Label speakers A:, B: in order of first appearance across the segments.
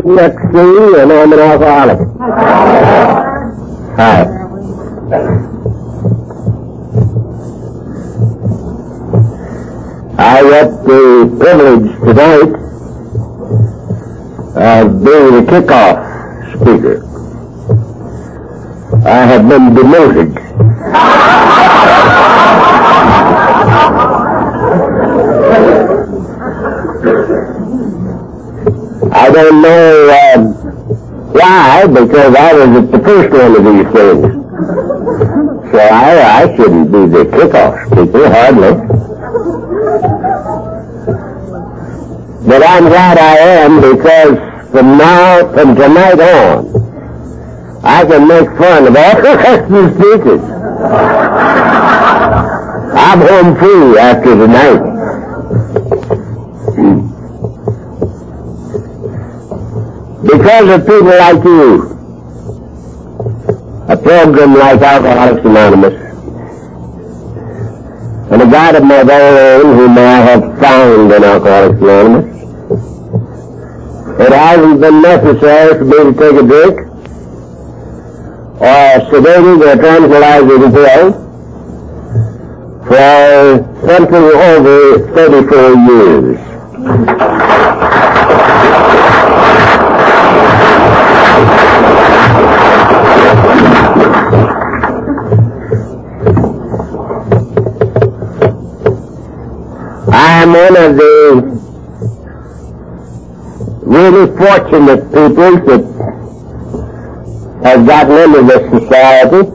A: Let's see, and I'm an alcoholic. Hi. I got the privilege tonight of being the kickoff speaker. I have been demoted. I don't know why, because I was at the first one of these things. So I shouldn't be the kickoff speaker, hardly. But I'm glad I am, because from tonight on, I can make fun of all the rest of the speakers. I'm home free after tonight. Because of people like you, a program like Alcoholics Anonymous, and a God of my very own whom I have found in Alcoholics Anonymous, it hasn't been necessary for me to take a drink, or a sedating or tranquilizing pill, for something over 34 years. I am one of the really fortunate people that have gotten into this society,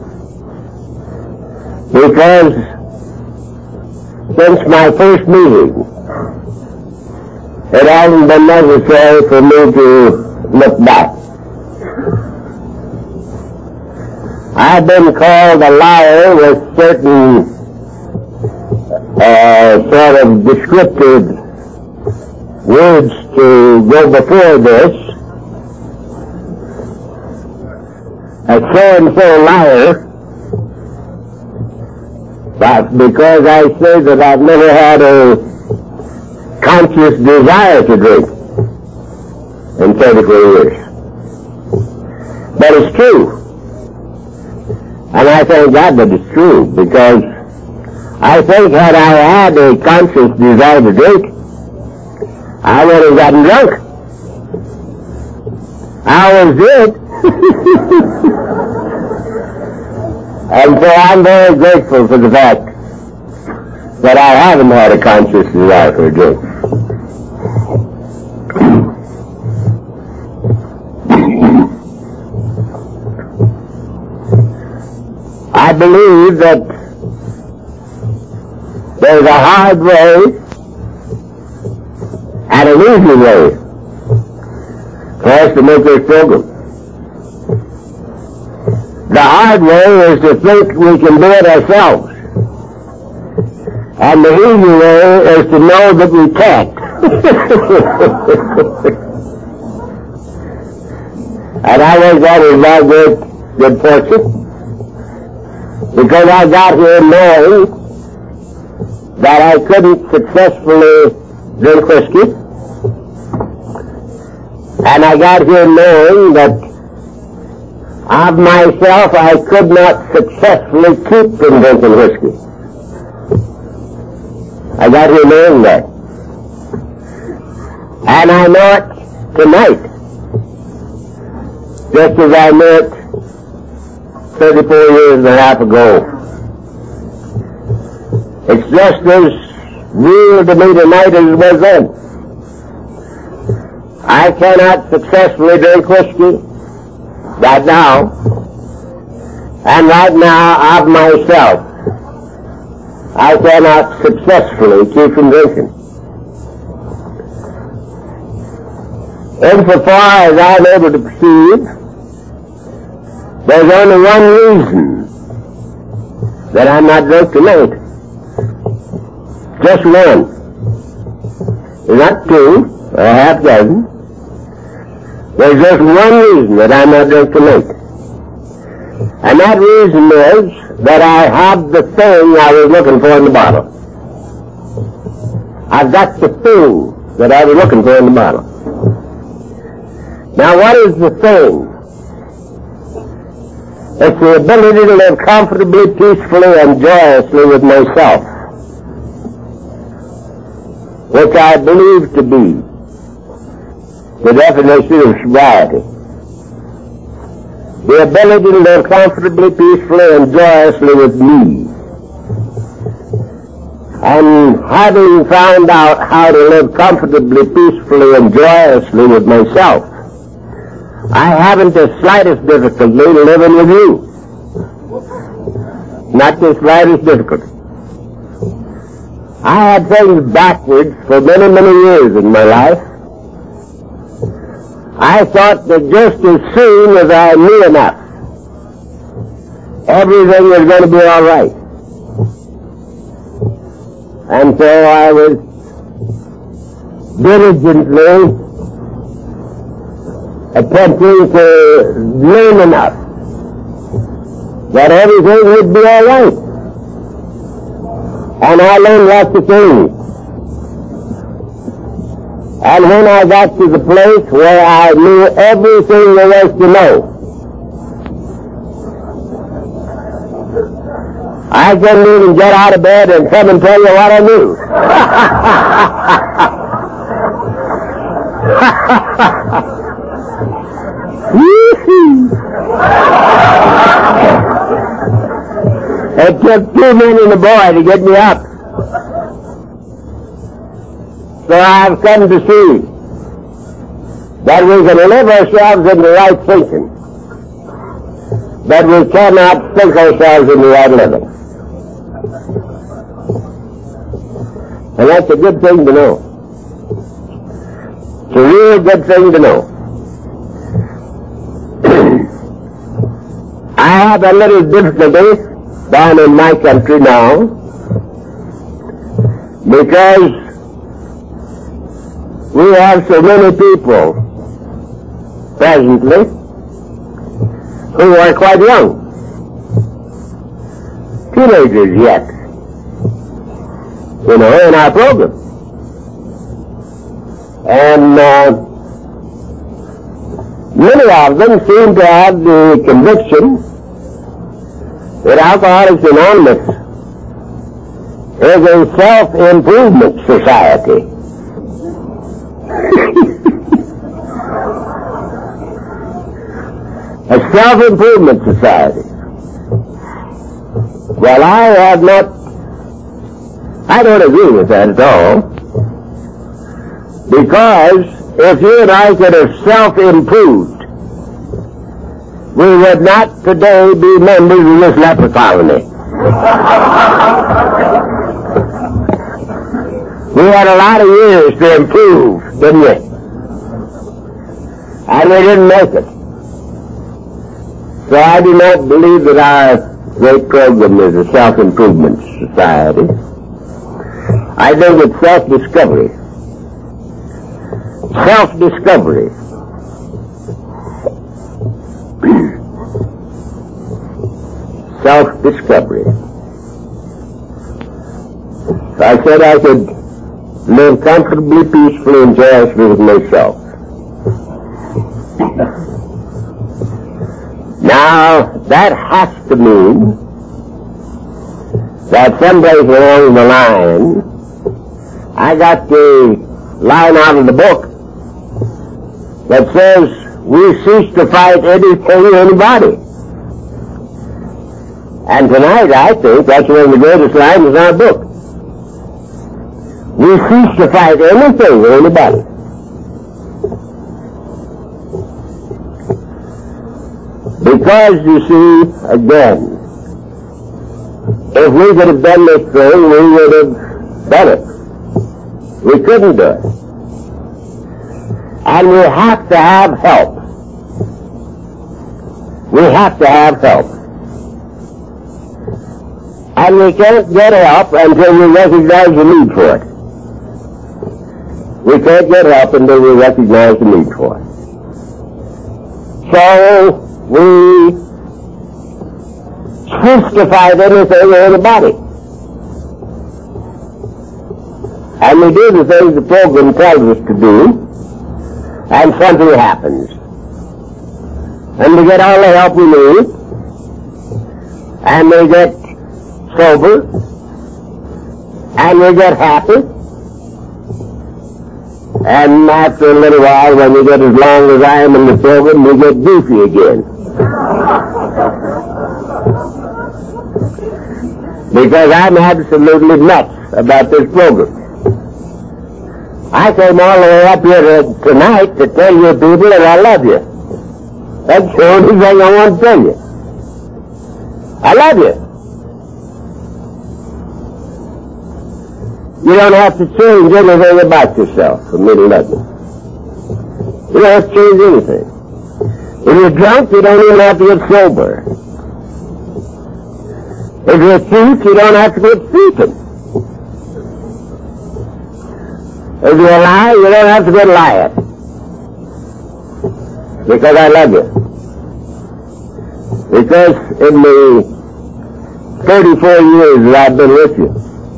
A: because since my first meeting, it hasn't been necessary for me to look back. I've been called a liar with certain sort of descriptive words to go before this. A so-and-so liar, but because I say that I've never had a conscious desire to drink in 34 years. But it's true. And I thank God that it's true, because I think had I had a conscious desire to drink, I would have gotten drunk. I was it. And so I'm very grateful for the fact that I haven't had a conscious desire for a drink. I believe that there's a hard way and an easy way for us to make this program. The hard way is to think we can do it ourselves. And the easy way is to know that we can't. And I think that is my great good fortune, because I got here knowing that I couldn't successfully drink whiskey, and I got here knowing that of myself I could not successfully keep from drinking whiskey. I got here knowing that. And I know it tonight, just as I knew it 34 years and a half ago. It's just as real to me tonight as it was then. I cannot successfully drink whiskey right now, and right now of myself I cannot successfully keep from drinking. Insofar as I'm able to perceive, there's only one reason that I'm not drunk tonight. Just one. Not two, or a half dozen. There's just one reason that I'm not drunk tonight. And that reason is that I have the thing I was looking for in the bottle. I've got the thing that I was looking for in the bottle. Now, what is the thing? It's the ability to live comfortably, peacefully, and joyously with myself, which I believe to be the definition of sobriety. The ability to live comfortably, peacefully, and joyously with me. And having found out how to live comfortably, peacefully, and joyously with myself, I haven't the slightest difficulty living with you. Not the slightest difficulty. I had things backwards for many, many years in my life. I thought that just as soon as I knew enough, everything was going to be all right. And so I was diligently attempting to learn enough that everything would be all right. And I learned lots of things. And when I got to the place where I knew everything there was to know, I couldn't even get out of bed and come and tell you what I knew. It took 2 men and a boy to get me up. So I've come to see that we can live ourselves in the right thinking, but we cannot think ourselves in the right living. And that's a good thing to know. It's a real good thing to know. I have a little difficulty down in my country now because we have so many people presently who are quite young, teenagers yet, in our program. And many of them seem to have the conviction that Alcoholics Anonymous is a self-improvement society. A self-improvement society. Well, I don't agree with that at all. Because if you and I could have self-improved, we would not today be members of this leper colony. We had a lot of years to improve, didn't we? And we didn't make it. So I do not believe that our great program is a self-improvement society. I think it's self-discovery. Self-discovery. Self-discovery. So I said I could live comfortably, peacefully, and joyously with myself. Now, that has to mean that someplace along the line, I got the line out of the book that says we cease to fight anything or anybody. And tonight, I think, that's one of the greatest lines in our book. We cease to fight anything or anybody. Because, you see, again, if we could have done this thing, we would have done it. We couldn't do it. And we have to have help. We have to have help. And we can't get help until we recognize the need for it. We can't get help until we recognize the need for it. So, we fight anything or anybody. And we do the things the program tells us to do, and something happens. and we get all the help we need, and we get sober, and we get happy, and after a little while, when we get as long as I am in the program, we get goofy again. Because I'm absolutely nuts about this program. I came all the way up here tonight to tell you people that I love you. That's the only thing I want to tell you. I love you. You don't have to change anything about yourself for me to love you. You don't have to change anything. If you're drunk, you don't even have to get sober. If you're a thief, you don't have to get thieving. If you're a liar, you don't have to get lying. Because I love you. Because in the 34 years that I've been with you,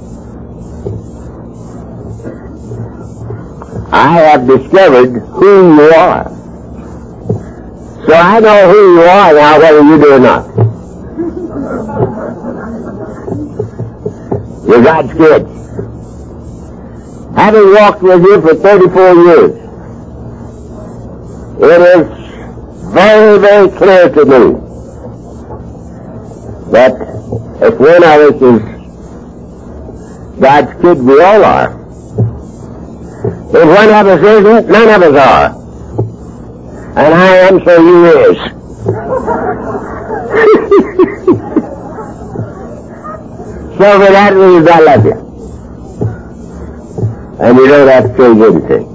A: I have discovered who you are. So I know who you are now, whether you do or not. You're God's kid. Having walked with you for 34 years, it is very, very clear to me that if one of us is God's kid, we all are. If one of us isn't, none of us are. And I am, so you is. So for that reason, I love you. And you don't have to change anything.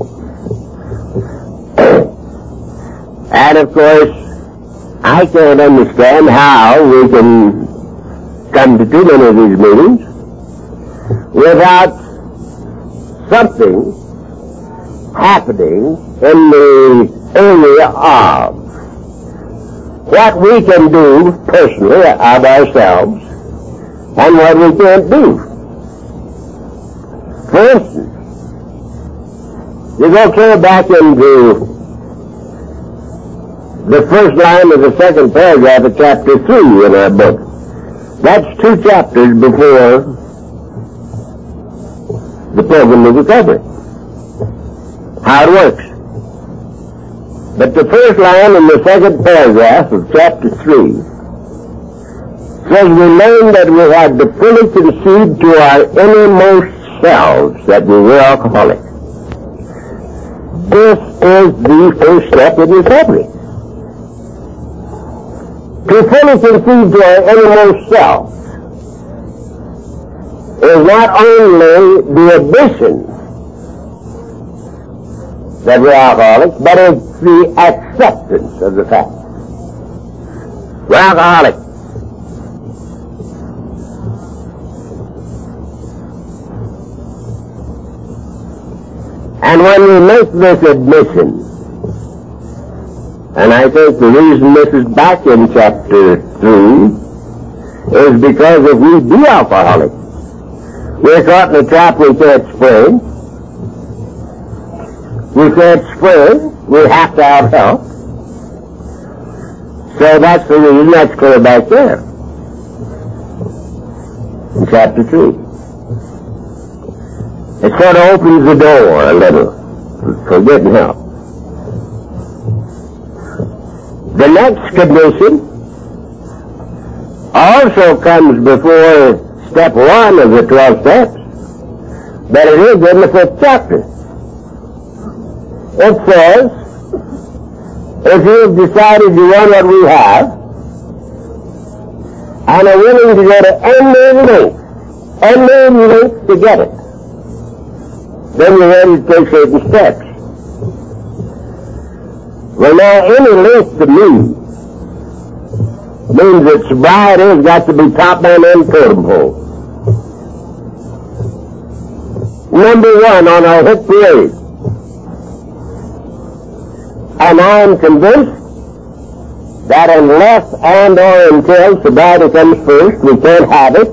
A: And of course, I can't understand how we can come to too many of these meetings without something happening in the area of what we can do personally of ourselves and what we can't do. For instance, you go clear back into the first line of the second paragraph of chapter 3 in our book. That's 2 chapters before the program of recovery. How it works. But the first line in the second paragraph of chapter 3 says we learn that we had to fully concede to our innermost selves that we were alcoholics. This is the first step in recovery. To fully concede to our innermost self is not only the admission that we're alcoholics, but it's the acceptance of the fact. We're alcoholics. And when we make this admission, and I think the reason this is back in chapter 3 is because if we be alcoholics, we're caught in a trap we can't spring. We can't spring. We have to have help. So that's the reason that's clear back there in chapter 3. It sort of opens the door a little for getting help. The next condition also comes before step 1 of the 12 steps, but it is in the 5th chapter. It says, if you've decided you want what we have, and are willing to go to any length to get it, then you're ready to take certain steps. Well, now, any length to me means that sobriety has got to be top man and totem pole. Number 1 on our hit parade. And I am convinced that unless and or until sobriety comes first, we can't have it.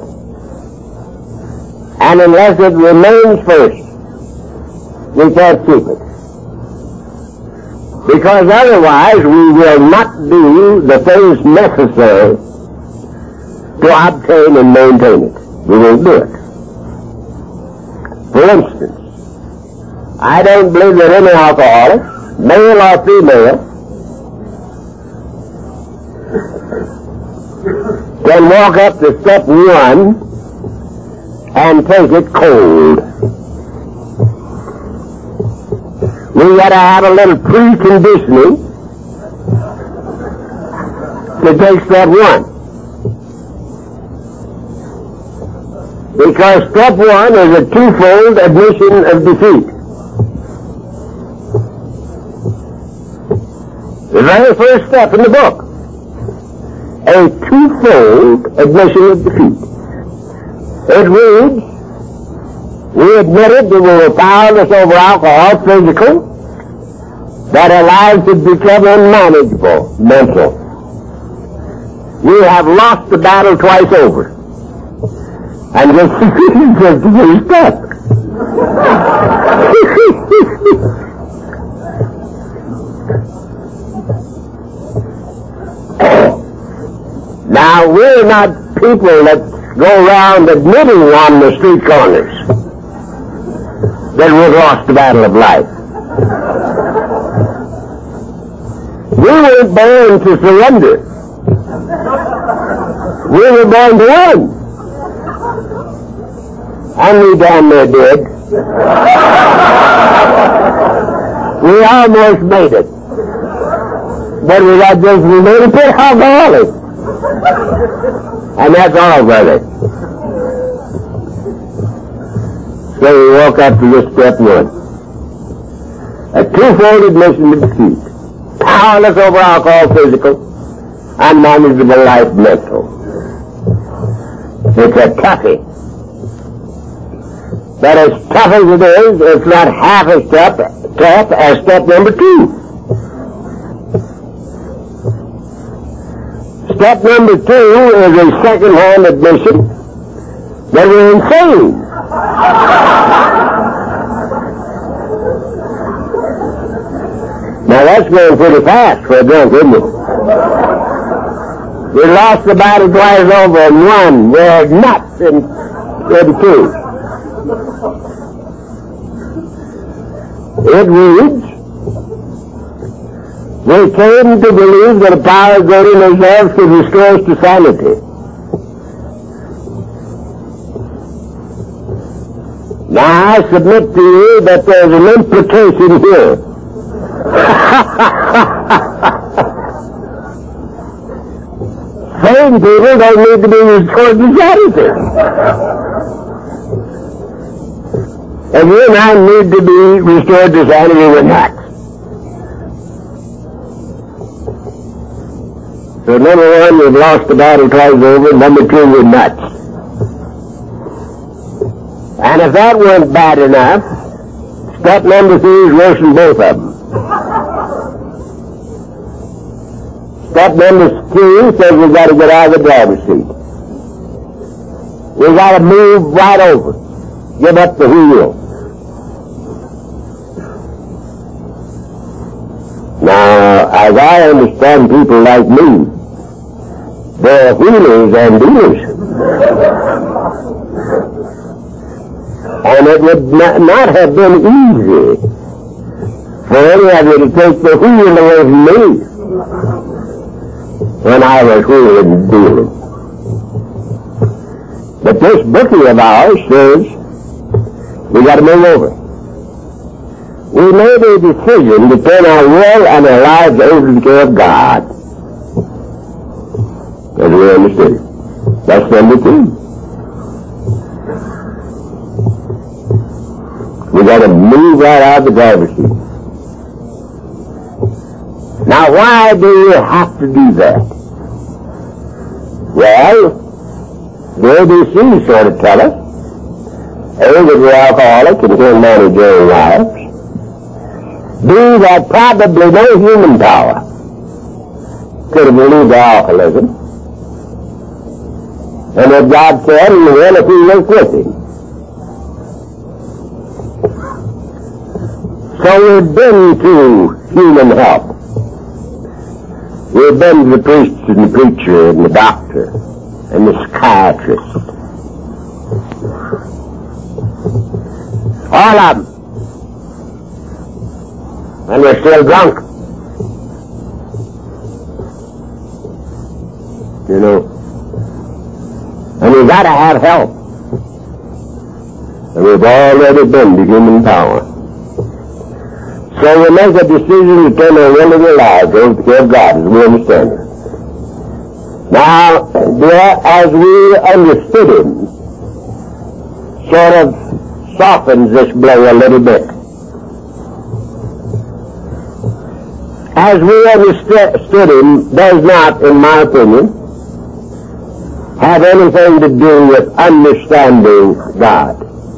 A: And unless it remains first, we can't keep it. Because otherwise we will not do the things necessary to obtain and maintain it. We won't do it. For instance, I don't believe that any alcoholic, male or female, can walk up to step 1 and take it cold. We got to have a little preconditioning to take step 1. Because step 1 is a twofold admission of defeat. The very first step in the book, a twofold admission of defeat. It reads, we admitted that we were powerless over alcohol, physical, that our lives had become unmanageable, mental. We have lost the battle twice over. And just you're stuck. Now, we're not people that go around admitting on the street corners that we've lost the battle of life. We weren't born to surrender. We were born to win. And we damn near did. We almost made it. But we got just made a bit alcoholic. And that's all, brother. So we walk up to this step 1. A twofold admission to defeat. Powerless over alcohol, physical, unmanageable life, mental. It's a toughie. But as tough as it is, it's not half as tough as step number 2. Step number 2 is a second-hand admission that we're insane. Now that's going pretty fast for a drunk, isn't it? We lost the battle twice over and won. We're nuts in 2. It reads, we came to believe that a power greater than ourselves could restore us to sanity. Now I submit to you that there's an implication here. Sane people don't need to be restored to sanity. And you and I need to be restored to sanity, we're not. So number 1, we've lost the battle twice over. Number 2, we're nuts. And if that weren't bad enough, step number 3 is worse than both of them. Step number 3 says we've got to get out of the driver's seat. We've got to move right over. Give up the wheel. Now, as I understand people like me, they're wheelers and dealers. And it would not have been easy for any of you to take the wheel away from me when I was wheeling and dealing. But this bookie of ours says we got to move over. We made a decision to turn our will and our lives over to the care of God. As we understood it. That's number 2. We got to move right out of the driver's seat. Now, why do you have to do that? Well, the ABCs sort of tell us, A, that we're alcoholic and can't manage our own lives. B, that probably no human power could have relieved our alcoholism. And that God said he will if we work with him. So we've been to human help. We've been to the priest and the preacher and the doctor and the psychiatrist. All of them. And we're still drunk. You know. And we've got to have help. And we've already been to human power. So we make a decision to turn our will of our lives over to the care of God as we understand it. Now, as we understood him, sort of softens this blow a little bit. As we understood him does not, in my opinion, have anything to do with understanding God.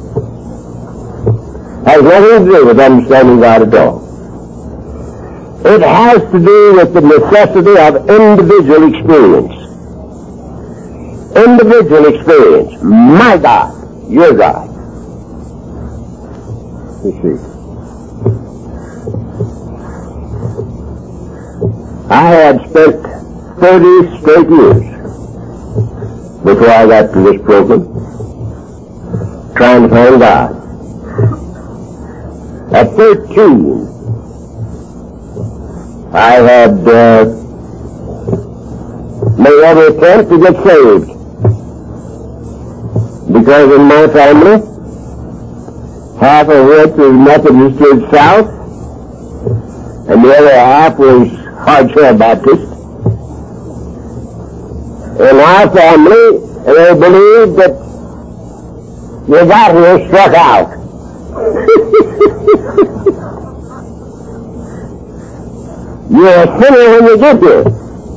A: Has nothing to do with understanding God at all. It has to do with the necessity of individual experience. Individual experience. My God, your God. You see. I had spent 30 straight years before I got to this program trying to find God. At 13, I had made every attempt to get saved. Because in my family, half of which was Methodist Church South, and the other half was Hardshare Baptist. In our family, they believed that you got here struck out. You're a sinner when you get here.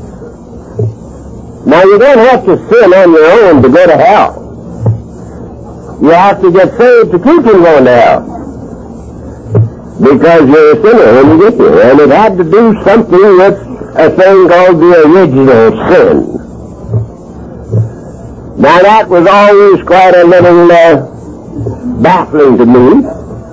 A: Now, you don't have to sin on your own to go to hell. You have to get saved to keep from going to hell. Because you're a sinner when you get here. And it had to do something with a thing called the original sin. Now, that was always quite a little baffling to me.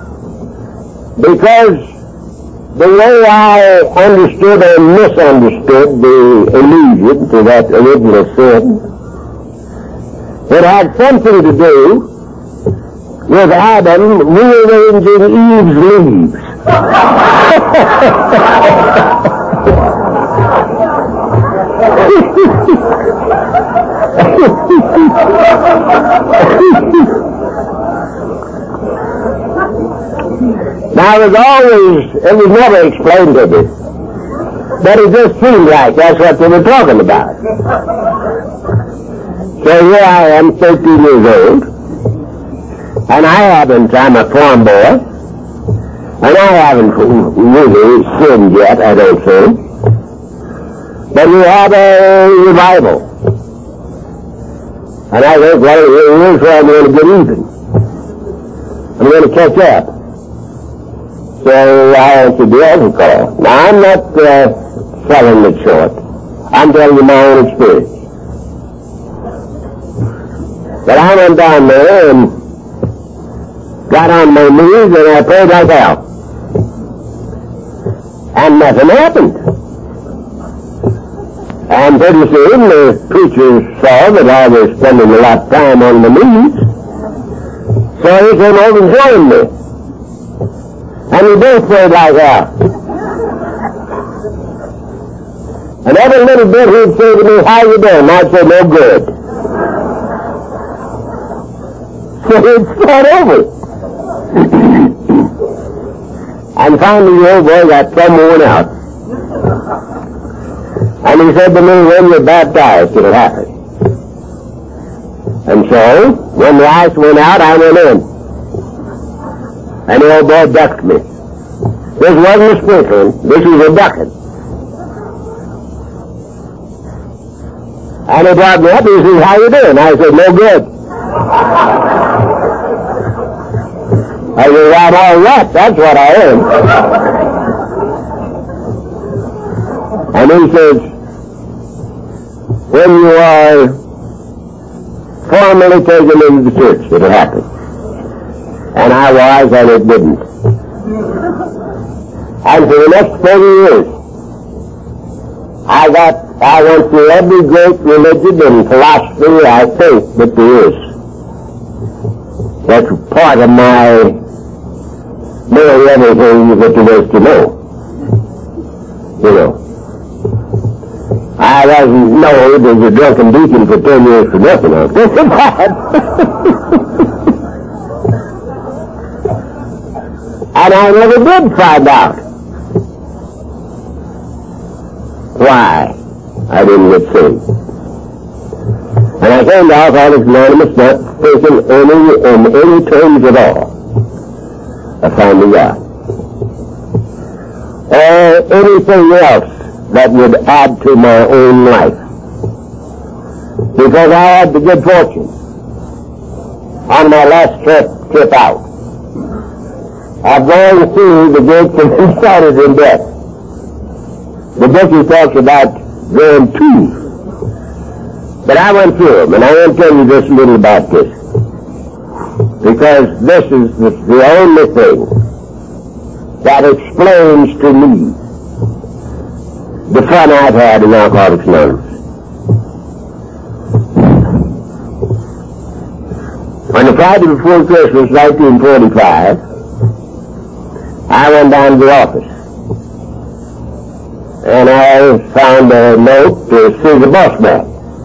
A: Because the way I understood and misunderstood the allusion to that original sin, it had something to do with Adam rearranging Eve's leaves. Now, it was never explained to me, but it just seemed like that's what they were talking about. So here I am, 13 years old, and I'm a farm boy, and I haven't really sinned yet, I don't think. But we have a revival. And I think, well, here's where I'm going to get even. I'm going to catch up. So I answered the altar call. Now, I'm not selling it short. I'm telling you my own experience. But I went down there and got on my knees and I prayed like hell. And nothing happened. And pretty soon the preacher saw that I was spending a lot of time on my knees. So he came over and joined me. And we both prayed like hell. And every little bit he'd say to me, how you doing? I'd say, no good. So he'd start over. And finally the old boy got plumb worn out. And he said to me, when you're baptized, it'll happen. And so, when the ice went out, I went in. And the old boy ducked me. This wasn't a sprinkling, this was a ducking. And he brought me up, he said, how you doing? I said, no good. I said, I'm all right, that's what I am. And he says, when you are formally taken into the church, it'll happen. And I was, and it didn't. And for the next 30 years, I went through every great religion and philosophy I think that there is. That's part of my knowing everything that there is to know. You know. I wasn't known as a drunken deacon for 10 years for nothing. I'll tell you that. And I never did find out why I didn't get saved. And I came to Alcoholics Anonymous not thinking in any terms at all of finding God, or anything else that would add to my own life. Because I had the good fortune on my last trip out of going through the gates of started in death. The book he talks about going to. But I went through them, and I want to tell you just a little about this. Because this is the only thing that explains to me the fun I've had in Alcoholics Anonymous. On the Friday before Christmas, 1945, I went down to the office. And I found a note to see the boss man.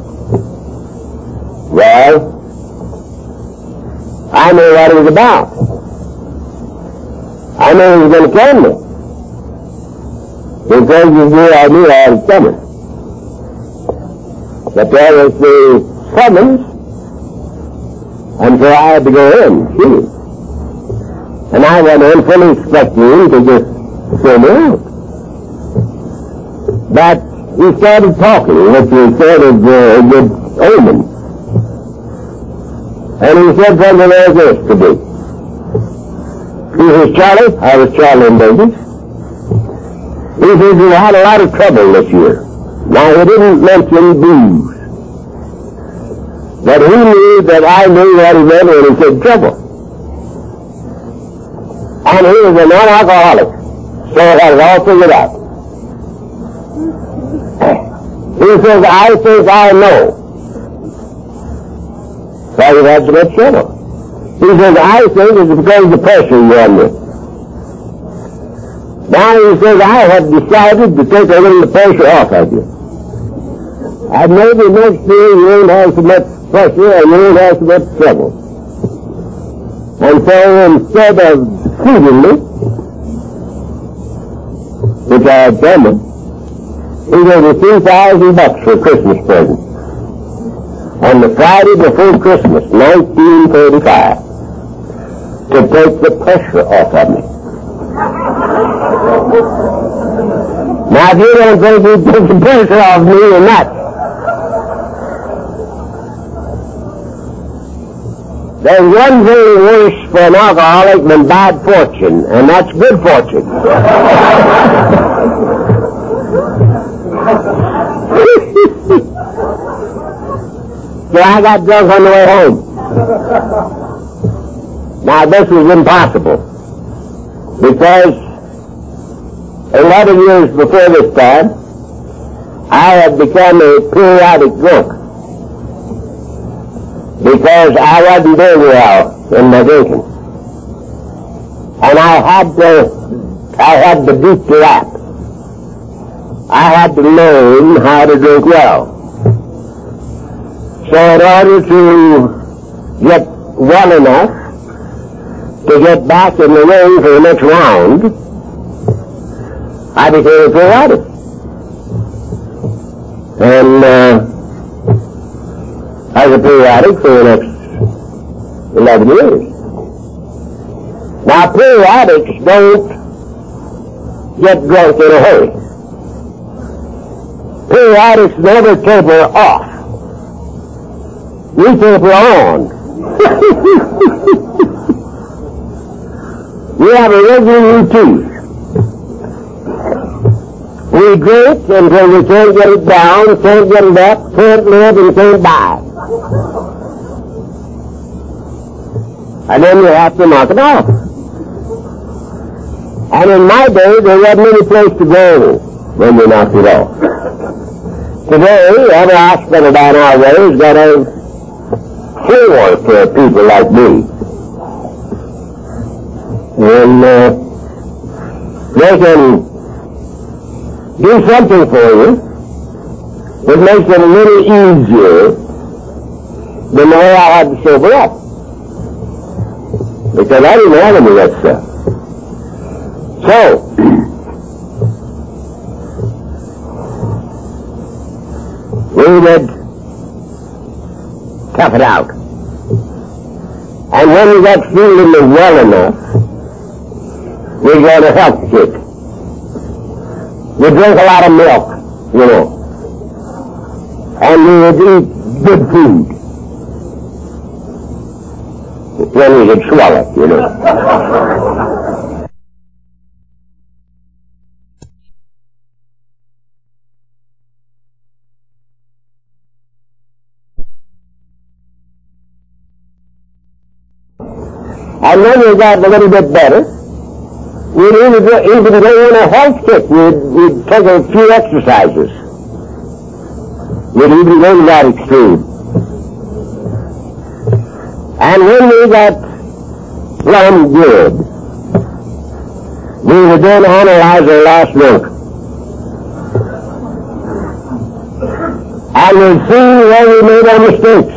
A: Well, I knew what it was about. I knew he was going to kill me. Because I knew I was coming. But there was the summons, and so I had to go in, see. And I went in fully expecting him to just throw me out. But he started talking, which was sort of a good omen. And he said something like this to me. He says, Charlie, I was Charlie in Davis. He says, you had a lot of trouble this year. Now, he didn't mention booze. But he knew that I knew what he meant when he said trouble. And he was a non-alcoholic. So I had it all figured out. He says, I think I know. So you had so much trouble. He says, I think it's because of the pressure you're under. Now he says, I have decided to take a little pressure off of you. And maybe next year you won't have so much pressure and you won't have so much trouble. And so instead of feeding me, which I had promised, he gave me $3,000 for a Christmas present. On the Friday before Christmas, 1935, to take the pressure off of me. Now, if you don't think he took the pressure off me, you're nuts. There's one thing worse for an alcoholic than bad fortune, and that's good fortune. So I got drunk on the way home. Now this was impossible, because 11 years before this time, I had become a periodic drunk, because I wasn't doing well in my drinking. And I had to beat the rap. I had to learn how to drink well. So in order to get well enough to get back in the ring for the next round, I became a periodic. And I was a periodic for the next 11 years. Now, periodics don't get drunk in a hurry. Periodics never taper off. We taper on. We have a regular routine. We drink until we can't get it down, can't get it up, can't live, and can't die. And then you have to knock it off. And in my day, there wasn't any place to go when we knocked it off. Today, every hospital down our way has got a floor for people like me. And they can do something for you that makes it a little easier than the way I had to sober up. Because I didn't have any of that stuff. So, we would tough it out. And when we got feeling well enough, we got a health kick. We drink a lot of milk, you know. And we would eat good food. When we could swallow it, you know. And when we got a little bit better, we'd even go on a health kick. We'd take a few exercises. We'd even go to that extreme. And when we got plumb good, we would then analyze our last work. And we'd see where we made our mistakes.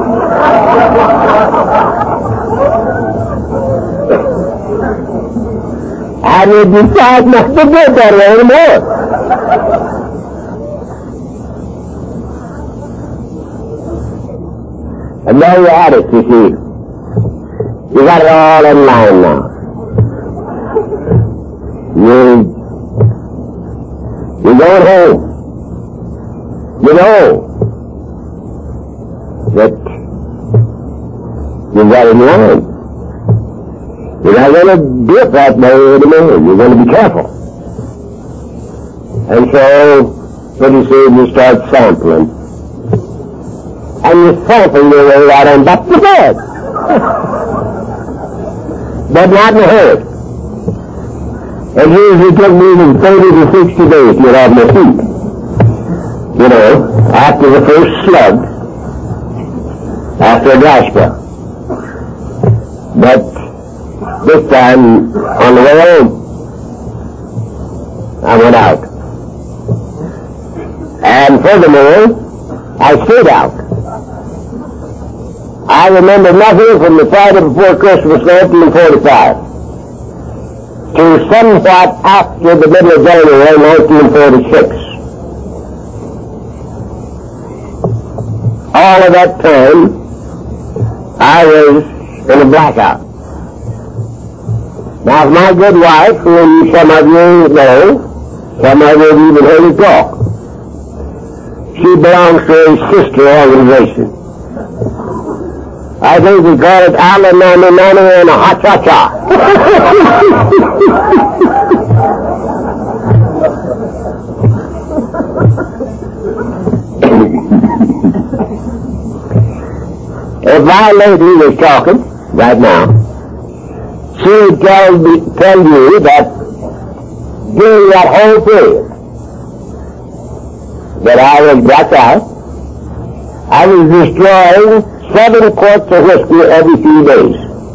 A: And we decide not to do that way anymore. And there you had it, you see. You got it all in line now. You're going home. You know that you got it in line. You're not going to do it that way anymore. You're going to be careful. And so, pretty soon you start sampling. And you sample your way right on back to bed. But not in a hurry. It usually took me from 30 to 60 days to get off my feet. You know, after the first slug, after a dry spell. But this time, on the way home, I went out. And furthermore, I stayed out. I remember nothing from the Friday before Christmas 1945 to somewhat after the middle of January 1946. All of that time, I was in a blackout. Now, my good wife, whom some of you know, some of you have even heard her talk, she belongs to a sister organization. I think we call it Alanani and a Ha-Cha-Cha. If my lady was talking right now, she would tell you that during that whole period that I was blacked out, I was destroying 7 quarts of whiskey every few days.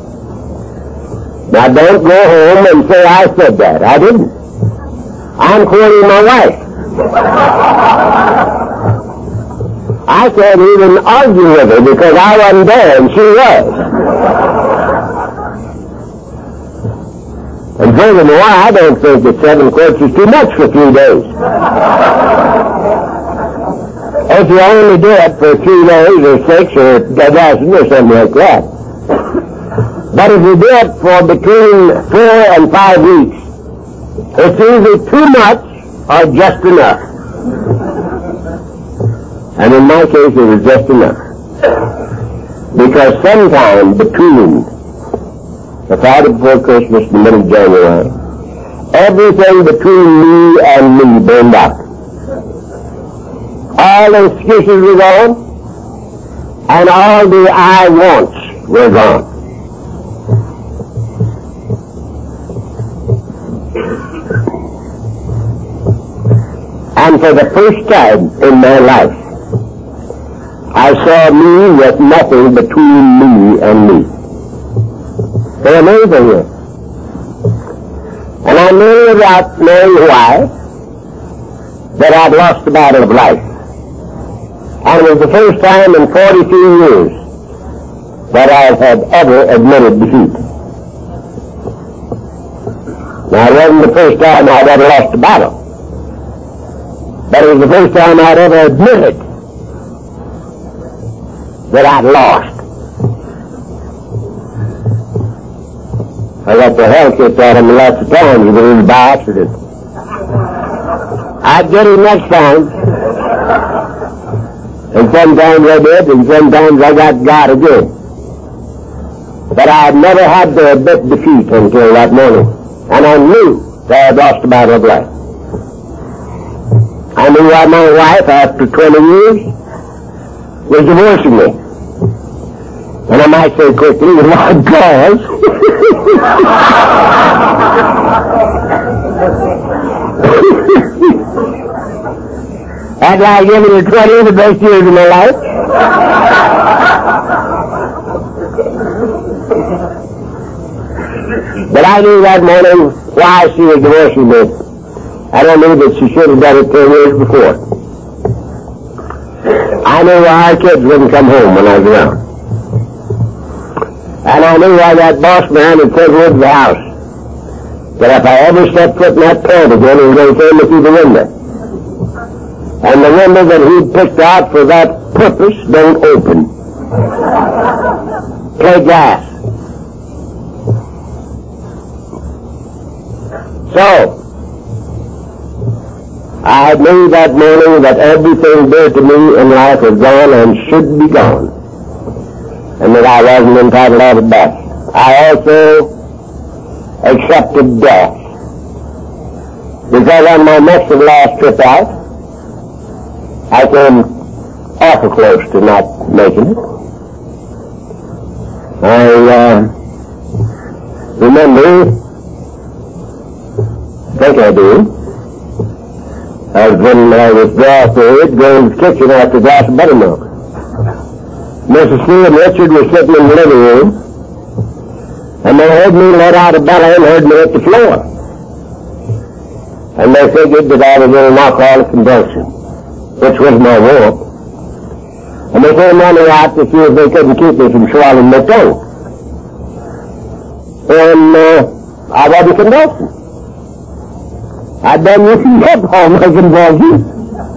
A: Now don't go home and say I said that. I didn't. I'm quoting my wife. I can't even argue with her because I wasn't there and she was. And furthermore, I don't think that 7 quarts is too much for 3 days. If you only do it for 3 days or 6 or a dozen or something like that. But if you do it for between 4 and 5 weeks, it's either too much or just enough. And in my case, it was just enough. Because sometime between the Friday before Christmas and the middle of January, everything between me and me burned out. All excuses were gone, and all the I wants were gone. And for the first time in my life, I saw me with nothing between me and me. They're amazing here. And I knew without knowing why that I'd lost the battle of life. And it was the first time in 43 years that I had ever admitted defeat. Now, it wasn't the first time I'd ever lost a battle, but it was the first time I'd ever admitted that I'd lost. I got the hell kicked out of me lots of times, but it was by accident. I'd get it next time. And sometimes I did, and sometimes I got God again. But I had never had to admit defeat until that morning. And I knew that I had lost the battle of life. I knew why my wife, after 20 years, was divorcing me. And I might say quickly, why, cause. After I given her 20 of the best years of my life. But I knew that morning why she was divorcing me. And I knew that she should have done it 10 years before. I knew why our kids wouldn't come home when I was around. And I knew why that boss man had said wood the house that if I ever set foot in that plant again, he was going to throw me through the window. And the window that he'd picked out for that purpose don't open. Play glass. So, I knew that morning that everything dear to me in life was gone and should be gone, and that I wasn't entitled to have it back. I also accepted death, because on my next and last trip out, I came awful close to not making it. I remember, I think I do, I was in withdrawal period, going to the kitchen after a glass of buttermilk. Mrs. Sue and Richard were sitting in the living room, and they heard me let out a belly and heard me hit the floor. And they figured that I was in an alcoholic convulsion, which was my warrant. And they came running out to see if they couldn't keep me from swallowing my tongue. And I wasn't convulsing. I'd been using up all my convulsions.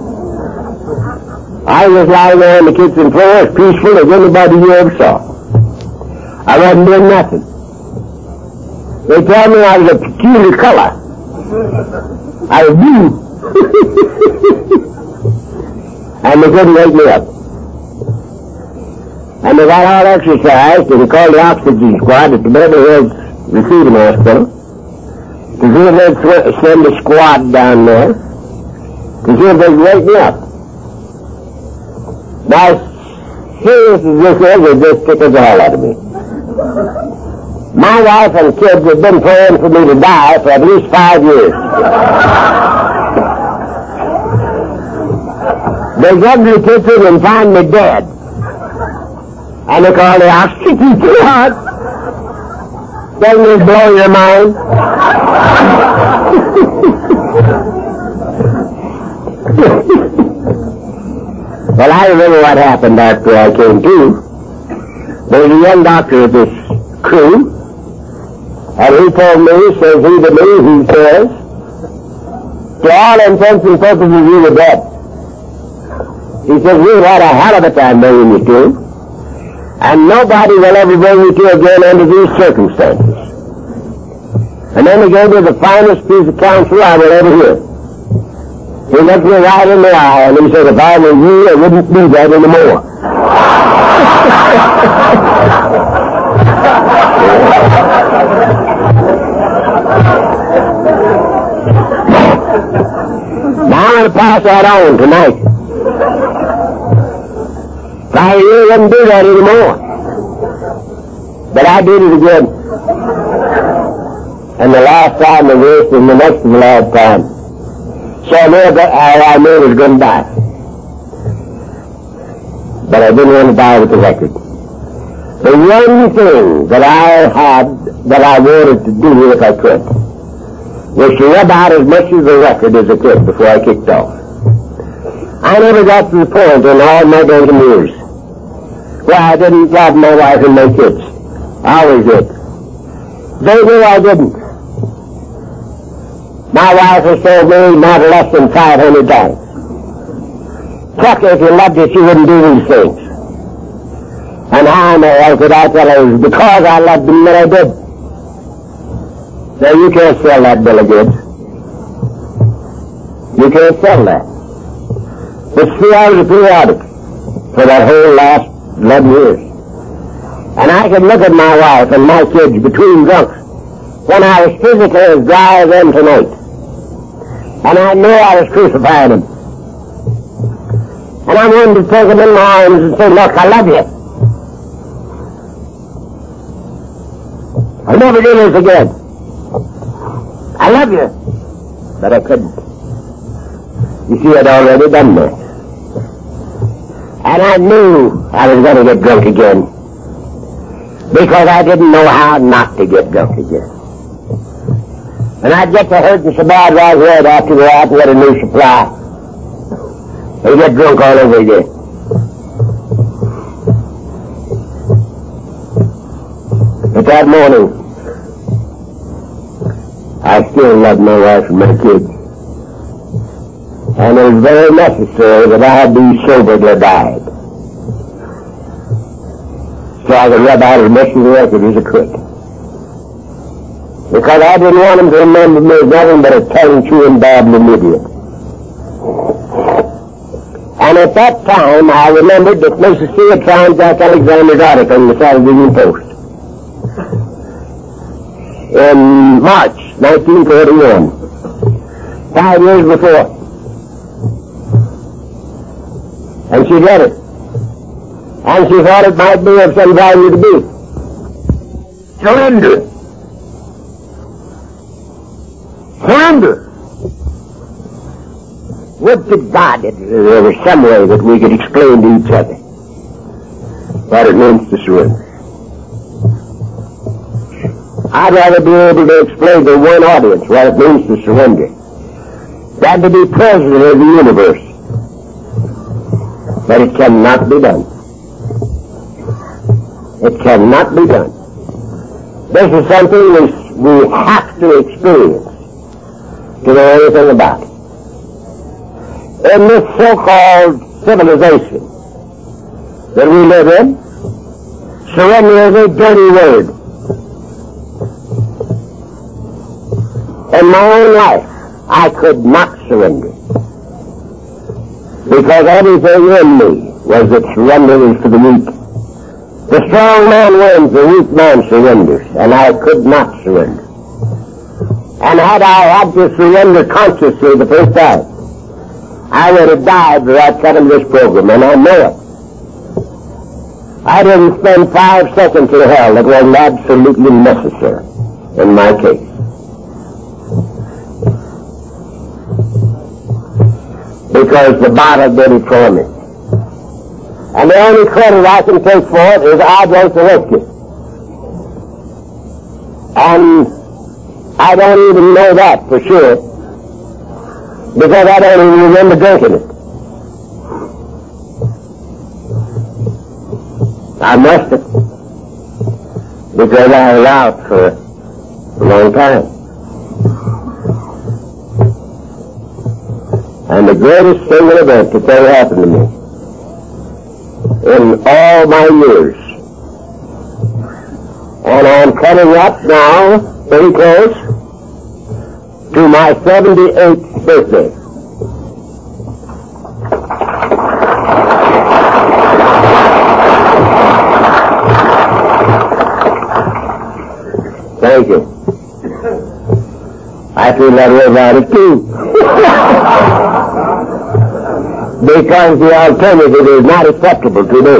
A: I was lying there on the kitchen floor as peaceful as anybody you ever saw. I wasn't doing nothing. They told me I was a peculiar color. I was blue. And they couldn't wake me up. And they got all exercised and called the oxygen squad at the Beverly Hills Receiving Hospital to see if they'd send a squad down there to see if they'd wake me up. Now, serious as this is, it just tickles the hell out of me. My wife and kids have been praying for me to die for at least 5 years. They come to the kitchen and find me dead. And they call the oxygen squad. Doesn't this blow your mind? Well, I remember what happened after I came to. There was a young doctor at this crew, and he told me, says he to me, he says, to all intents and purposes, you were dead. He says, we've had a hell of a time bringing you to, and nobody will ever bring you to again under these circumstances. And then he gave me the finest piece of counsel I will ever hear. He looked me right in the eye, and he said, if I were you, I wouldn't do that anymore. Now I'm going to pass that on tonight. If I were you, I wouldn't do that anymore. But I did it again. And the last time was worse than the next to the last time. So I knew I was going to die. But I didn't want to die with the record. The one thing that I had that I wanted to do if I could was to rub out as much of the record as I could before I kicked off. I never got to the point in all my drinking years where I didn't love my wife and my kids. I always did. They knew I didn't. My wife has told me not less than 500 times. Chuck, if you loved it, you wouldn't do these things. And I know, I could I tell her, it was because I loved them that I did. So you can't sell that bill of goods. You can't sell that. But see, I was a periodic for that whole last 11 years. And I could look at my wife and my kids between drunks when I was physically as dry as them tonight. And I knew I was crucifying them. And I wanted to take them in my arms and say, look, I love you. I'll never do this again. I love you. But I couldn't. You see, I'd already done that. And I knew I was going to get drunk again. Because I didn't know how not to get drunk again. And I'd get to hurting so bad right here after we're out and get a new supply. And get drunk all over again. But that morning, I still loved my wife and my kids. And it was very necessary that I be sober till I died. So I could rub out as much of the record as I could. Because I didn't want them to remember me as nothing but a tongue-chewing, babbling idiot. And at that time, I remembered that Mrs. C had found Jack Alexander's article in the Saturday Evening Post. In March 1941, 5 years before. And she read it. And she thought it might be of some value to me. Surrender. Surrender. Would to God that there was some way that we could explain to each other what it means to surrender. I'd rather be able to explain to one audience what it means to surrender than to be president of the universe. But it cannot be done. It cannot be done. This is something we have to experience to know anything about it. In this so-called civilization that we live in, surrender is a dirty word. In my own life, I could not surrender. Because everything in me was that surrender is for the weak. The strong man wins, the weak man surrenders, and I could not surrender. And had I had to surrender consciously the first time, I would have died without cutting this program, and I know it. I didn't spend 5 seconds in hell that wasn't absolutely necessary in my case. Because the bottle did it for me. And the only credit I can take for it is I drank the whiskey. And I don't even know that for sure, because I don't even remember drinking it. I must have, because I was out for a long time. And the greatest single event that's ever happened to me in all my years. And I'm coming up now, pretty close, to my 78th birthday. Thank you. I feel that way about it too. Because the alternative is not acceptable to me.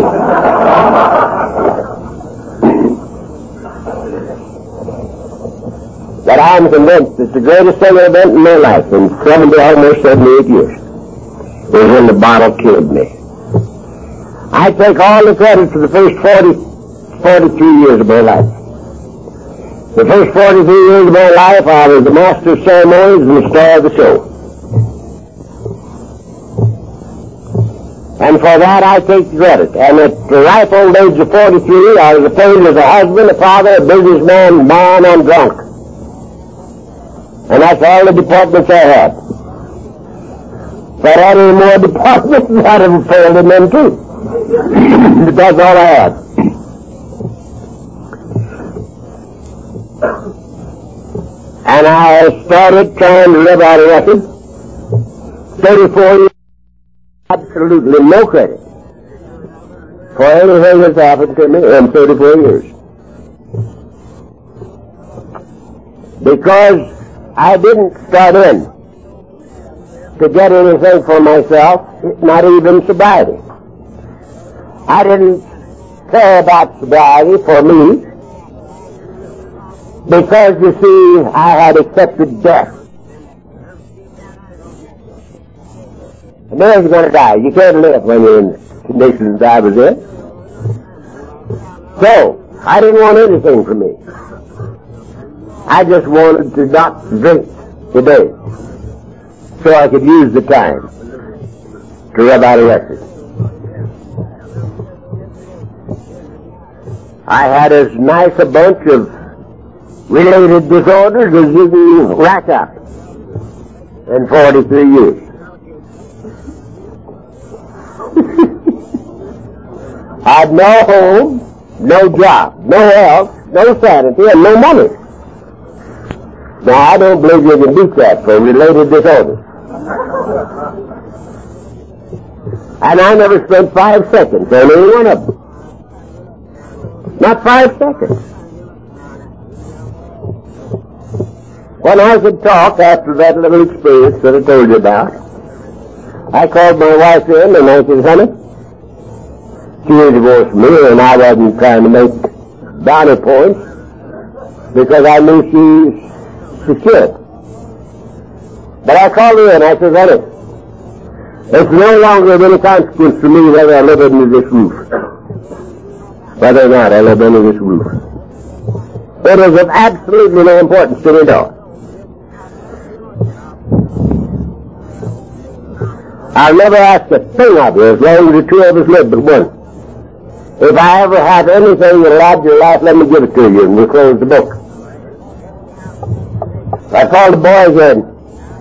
A: The But I am convinced it's the greatest single event in my life in 78 years. It was when the bottle killed me. I take all the credit for the first 42 years of my life. The first 43 years of my life, I was the master of ceremonies and the star of the show. And for that I take the credit. And at the ripe old age of 43, I was appointed as a husband, a father, a businessman, man, and drunk. And that's all the departments I had. If I had any more departments, I'd have failed in them too. But that's all I had. And I started trying to live out a record. 34 years, absolutely no credit for anything that's happened to me in 34 years. Because I didn't start in to get anything for myself, not even sobriety. I didn't care about sobriety for me because, you see, I had accepted death. A man's going to die. You can't live when you're in the conditions I was in. So, I didn't want anything from me. I just wanted to not drink today so I could use the time to rub out a record. I had as nice a bunch of related disorders as you can rack up in 43 years. I had no home, no job, no health, no sanity, and no money. Now, I don't believe you can beat that for related disorders. And I never spent 5 seconds on any one of them. Not 5 seconds. When I could talk after that little experience that I told you about, I called my wife in and I said, honey, she was divorced from me and I wasn't trying to make bounty points because I knew she should. But I called her in and I said, honey, it's no longer of any consequence to me whether I live under this roof. Whether or not I live under this roof. It is of absolutely no importance to me at all. I'll never ask a thing of you as long as the two of us live but one. If I ever have anything that'll add to your life, let me give it to you and we'll close the book. I called the boys in.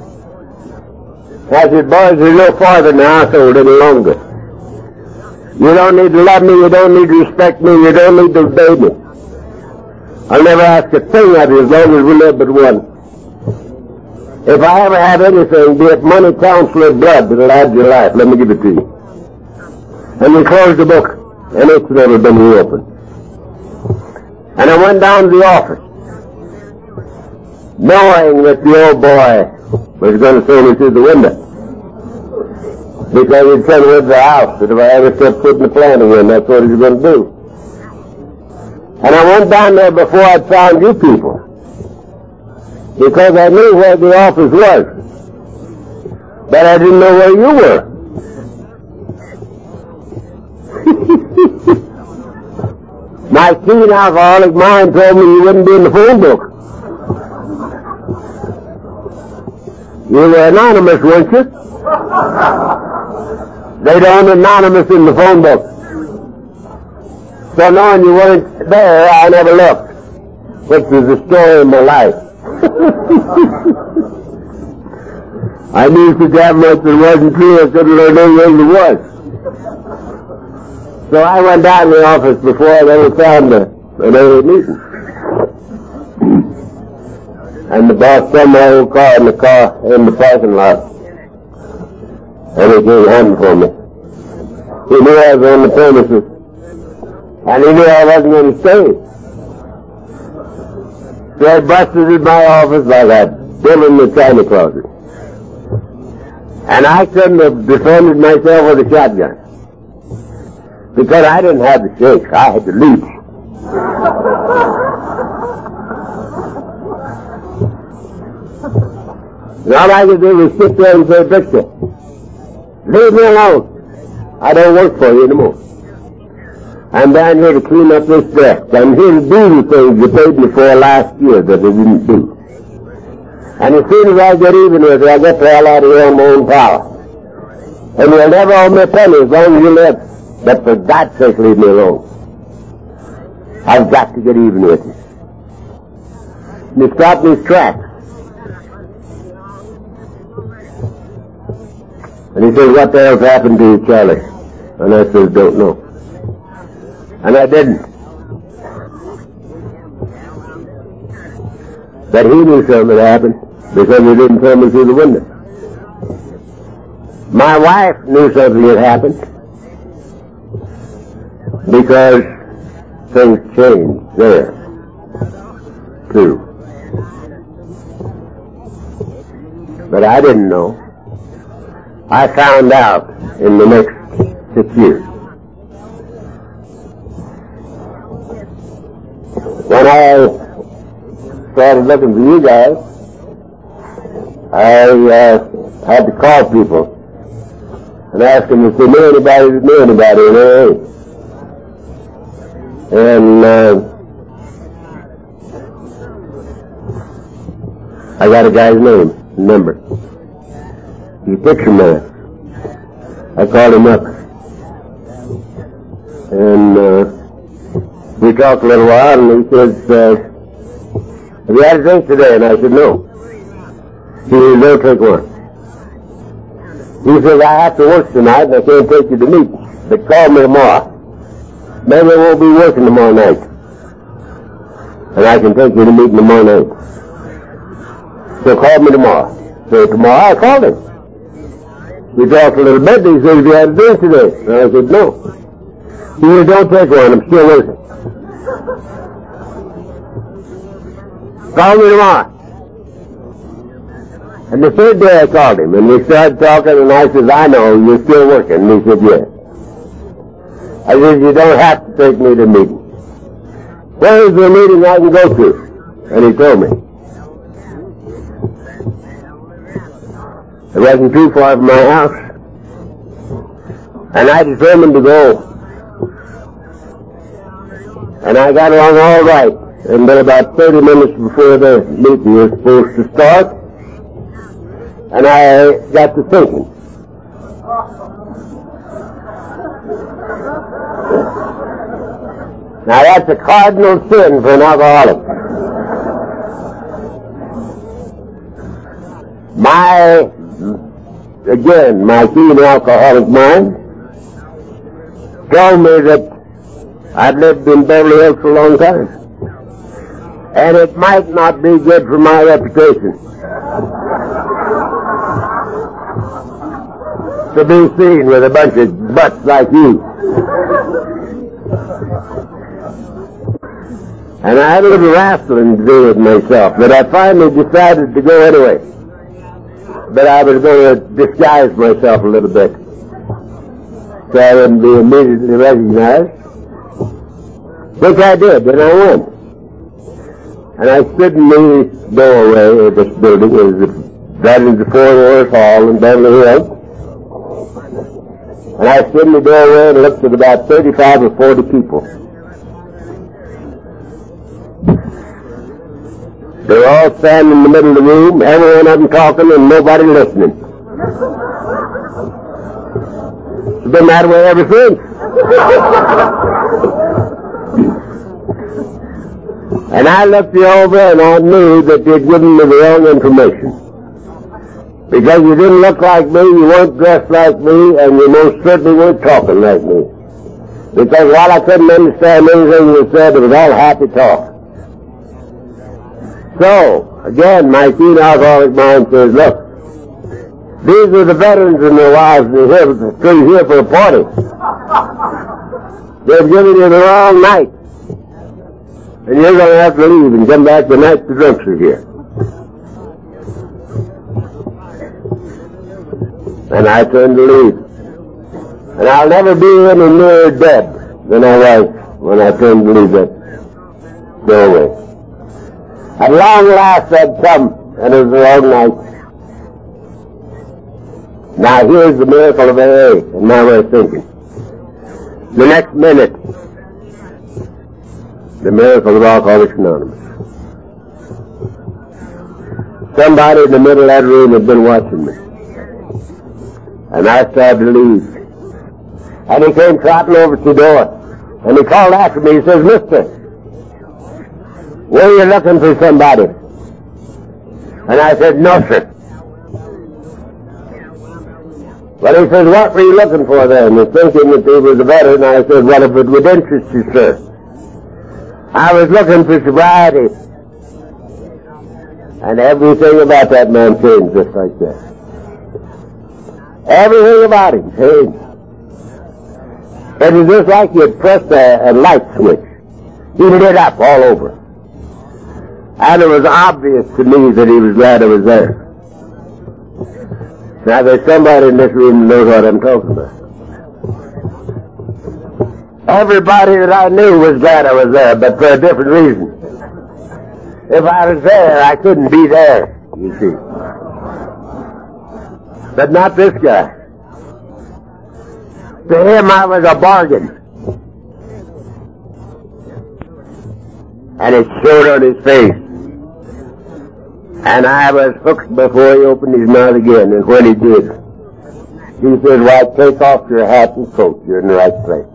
A: I said, boys, there's no father in the household any longer. You don't need to love me, you don't need to respect me, you don't need to obey me. I'll never ask a thing of you as long as we live but one. If I ever have anything, be it money, counsel, or blood, that'll add to your life, let me give it to you. And we closed the book, and it's never been reopened. And I went down to the office, knowing that the old boy was going to throw me through the window. Because he'd said with the house that if I ever stepped foot in the plant again, that's what he was going to do. And I went down there before I'd found you people, because I knew where the office was, but I didn't know where you were. My keen alcoholic mind told me you wouldn't be in the phone book. You were anonymous, weren't you? They don't anonymous in the phone book. So knowing you weren't there, I never looked, which was the story of my life. I knew so damn much that it wasn't true, I couldn't learn anything it was. So I went down to the office before I ever found an early meeting. And the boss sent my old car in the parking lot. And he came home for me. He knew I was on the premises. And he knew I wasn't going to stay. So I busted in my office like a bill in the china closet. And I couldn't have defended myself with a shotgun. Because I didn't have the shake. I had the leech. And all I could do was sit there and say, Victor, leave me alone. I don't work for you anymore. I'm down here to clean up this desk. I'm here to do the things you paid me for last year that I didn't do. And as soon as I get even with you, I get the hell out of here on my own power. And you'll never owe me a penny as long as you live. But for God's sake, leave me alone. I've got to get even with you. And he stopped in his tracks. And he said, what the hell's happened to you, Charlie? And I said, don't know. And I didn't. But he knew something had happened because he didn't tell me through the window. My wife knew something had happened because things changed there, too. But I didn't know. I found out in the next 6 years. When I started looking for you guys, I had to call people and ask them if they knew anybody in AA. And I got a guy's name, number. He's a picture man. I called him up. And we talked a little while, and he says, have you had a drink today? And I said, no. He said, don't take one. He says, I have to work tonight, and I can't take you to meet. But call me tomorrow. Maybe I won't be working tomorrow night. And I can take you to meet tomorrow night. So call me tomorrow. So tomorrow I called him. We talked a little bit, and he said, have you had a drink today? And I said, no. He said, don't take one, I'm still working. Call me tomorrow. And the third day I called him, and we started talking, and I said, I know, you're still working. And he said, yes. I said, you don't have to take me to a meeting. Where is the meeting I can go to? And he told me. It wasn't too far from my house. And I determined to go. And I got along all right. And then about 30 minutes before the meeting was supposed to start, and I got to thinking. Now that's a cardinal sin for an alcoholic. My keen alcoholic mind told me that I'd lived in Beverly Hills for a long time. And it might not be good for my reputation to be seen with a bunch of butts like you. And I had a little wrestling to do with myself, but I finally decided to go anyway. But I was going to disguise myself a little bit so I wouldn't be immediately recognized, which I did, and I went. And I stood in the doorway of this building. That is the Fort Worth Hall in Beverly Hills. And I stood in the doorway and looked at about 35 or 40 people. They were all standing in the middle of the room, every one of them talking and nobody listening. It's been that way ever since. And I looked you over and I knew that you'd given me the wrong information. Because you didn't look like me, you weren't dressed like me, and you most certainly weren't talking like me. Because while I couldn't understand anything you said, it was all happy talk. So, again, my keen alcoholic mind says, look, these are the veterans and their wives that are here for a party. They've given you the wrong night. And you're going to have to leave and come back the night the drunks are here. And I turned to leave. And I'll never be any nearer dead than I was when I turned to leave that doorway. At long last I'd come, and it was a long night. Now here's the miracle of AA in my way of thinking. The next minute, the miracle of Alcoholics Anonymous. Somebody in the middle of that room had been watching me. And I started to leave. And he came trotting over to the door. And he called after me. He says, "Mister, were you looking for somebody?" And I said, "No, sir." Well, he says, "What were you looking for then?" And thinking that he was a veteran, I said, "Well, if it would interest you, sir, I was looking for sobriety." And everything about that man changed just like that. Everything about him changed. It was just like you had pressed a light switch. He lit up all over. And it was obvious to me that he was glad I was there. Now there's somebody in this room who knows what I'm talking about. Everybody that I knew was glad I was there, but for a different reason. If I was there, I couldn't be there, you see. But not this guy. To him, I was a bargain. And it showed on his face. And I was hooked before he opened his mouth again. And when he did, he said, "Why, take off your hat and coat. You're in the right place."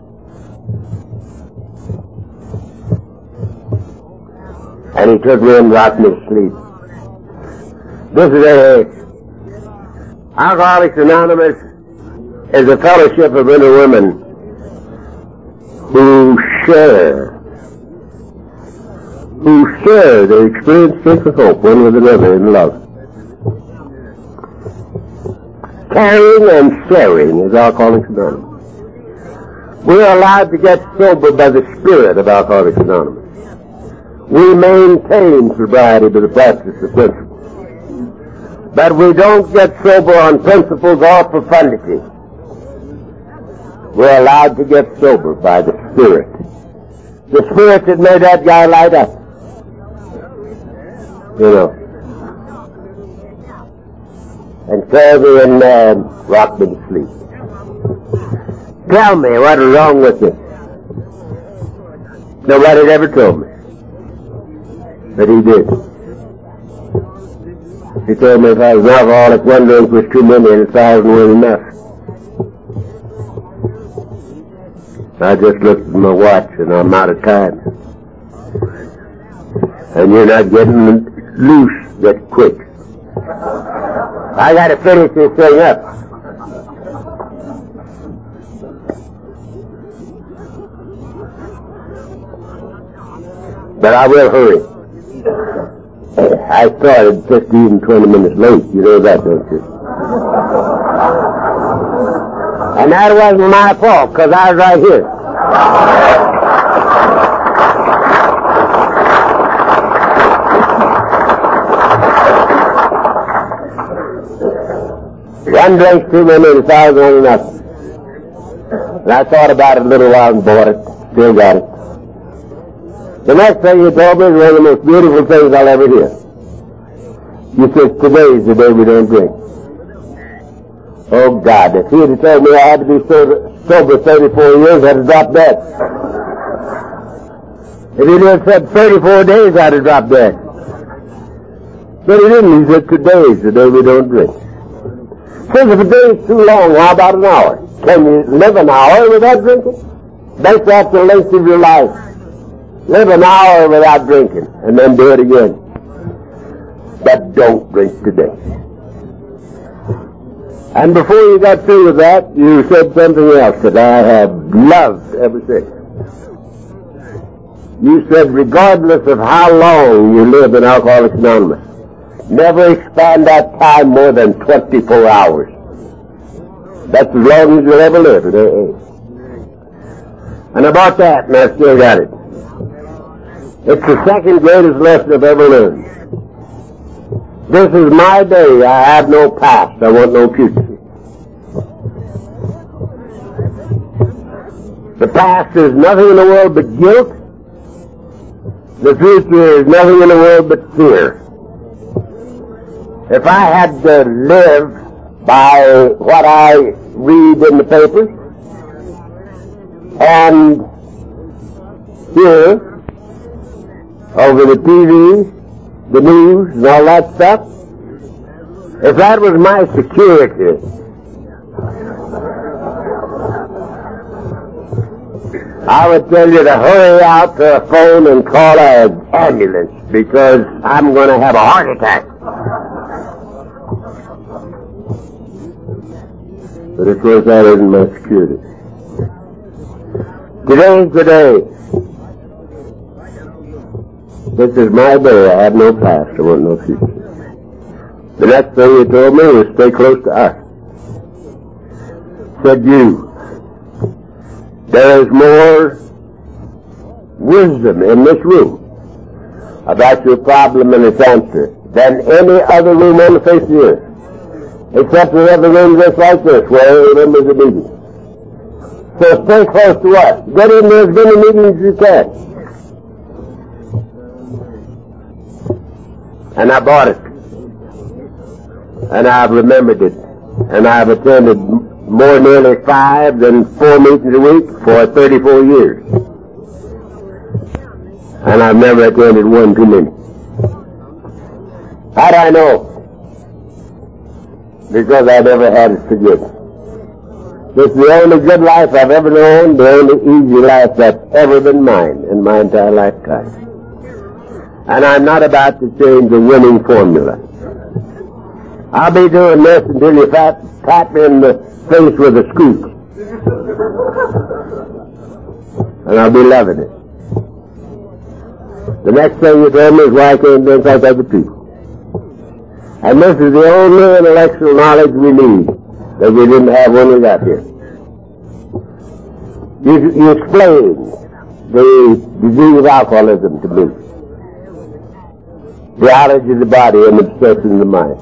A: And he took me and rocked me to sleep. This is AA. Alcoholics Anonymous is a fellowship of men and women who share their experience, strength, and hope one with another in love. Caring and sharing is Alcoholics Anonymous. We're allowed to get sober by the spirit of Alcoholics Anonymous. We maintain sobriety by the practice of principles. But we don't get sober on principles or profundity. We're allowed to get sober by the Spirit. The Spirit that made that guy light up. You know. And carry me and rock me to sleep. Tell me what is wrong with you. Nobody had ever told me. But he did. He told me if I was an alcoholic, one drink was too many and 1,000 was enough. I just looked at my watch and I'm out of time. And you're not getting loose that quick. I gotta finish this thing up. But I will hurry. I started 15, 20 minutes late. You know that, don't you? And that wasn't my fault, because I was right here. One drink's too many, and 1,000 ain't enough. And I thought about it a little while and bought it. Still got it. The next thing you told me is one of the most beautiful things I'll ever hear. You said, "Today's the day we don't drink." Oh, God, if he had told me I had to be sober 34 years, I'd have dropped dead. If he had said 34 days, I'd have dropped dead. But he didn't. He said, "Today's the day we don't drink." He says, if a day is too long, how about an hour? Can you live an hour without drinking? Make that the length of your life. Live an hour without drinking, and then do it again. But don't drink today. And before you got through with that, you said something else that I have loved ever since. You said, regardless of how long you live in Alcoholics Anonymous, never expand that time more than 24 hours. That's as long as you'll ever live in AA. And I bought that, and I still got it. It's the second greatest lesson I've ever learned. This is my day. I have no past. I want no future. The past is nothing in the world but guilt. The future is nothing in the world but fear. If I had to live by what I read in the papers and hear over the TV, the news, and all that stuff, if that was my security, I would tell you to hurry out to a phone and call an ambulance because I'm going to have a heart attack. But of course that isn't my security. Today's the day. This is my day. I have no past. I want no future. The next thing he told me was stay close to us. Said you, there is more wisdom in this room about your problem and its answer than any other room on the face of the earth. Except we have a room just like this where he remembers the meeting. So stay close to us. Get into as many meetings as you can. And I bought it. And I've remembered it. And I've attended more nearly 5 than 4 meetings a week for 34 years. And I've never attended one too many. How do I know? Because I never had it forgiven. This is the only good life I've ever known, the only easy life that's ever been mine in my entire lifetime. And I'm not about to change the winning formula. I'll be doing this until you pat me in the face with a scoop. And I'll be loving it. The next thing you tell me is why I can't think like other people. And this is the only intellectual knowledge we need that we didn't have when we got here. You explained the disease of alcoholism to me. Theology of the body and obsession of the mind.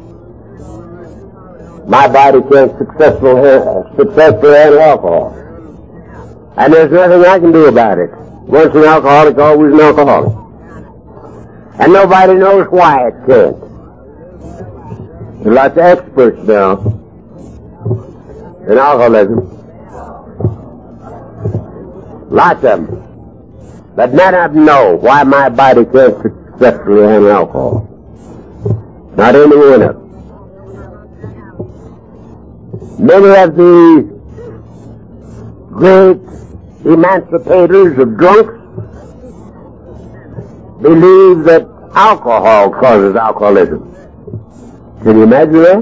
A: My body can't successfully handle alcohol. And there's nothing I can do about it. Once an alcoholic, always an alcoholic. And nobody knows why it can't. There are lots of experts now in alcoholism. Lots of them. But none of them know why my body can't successfully handle alcohol. Not any one of them. Many of the great emancipators of drunks believe that alcohol causes alcoholism. Can you imagine that?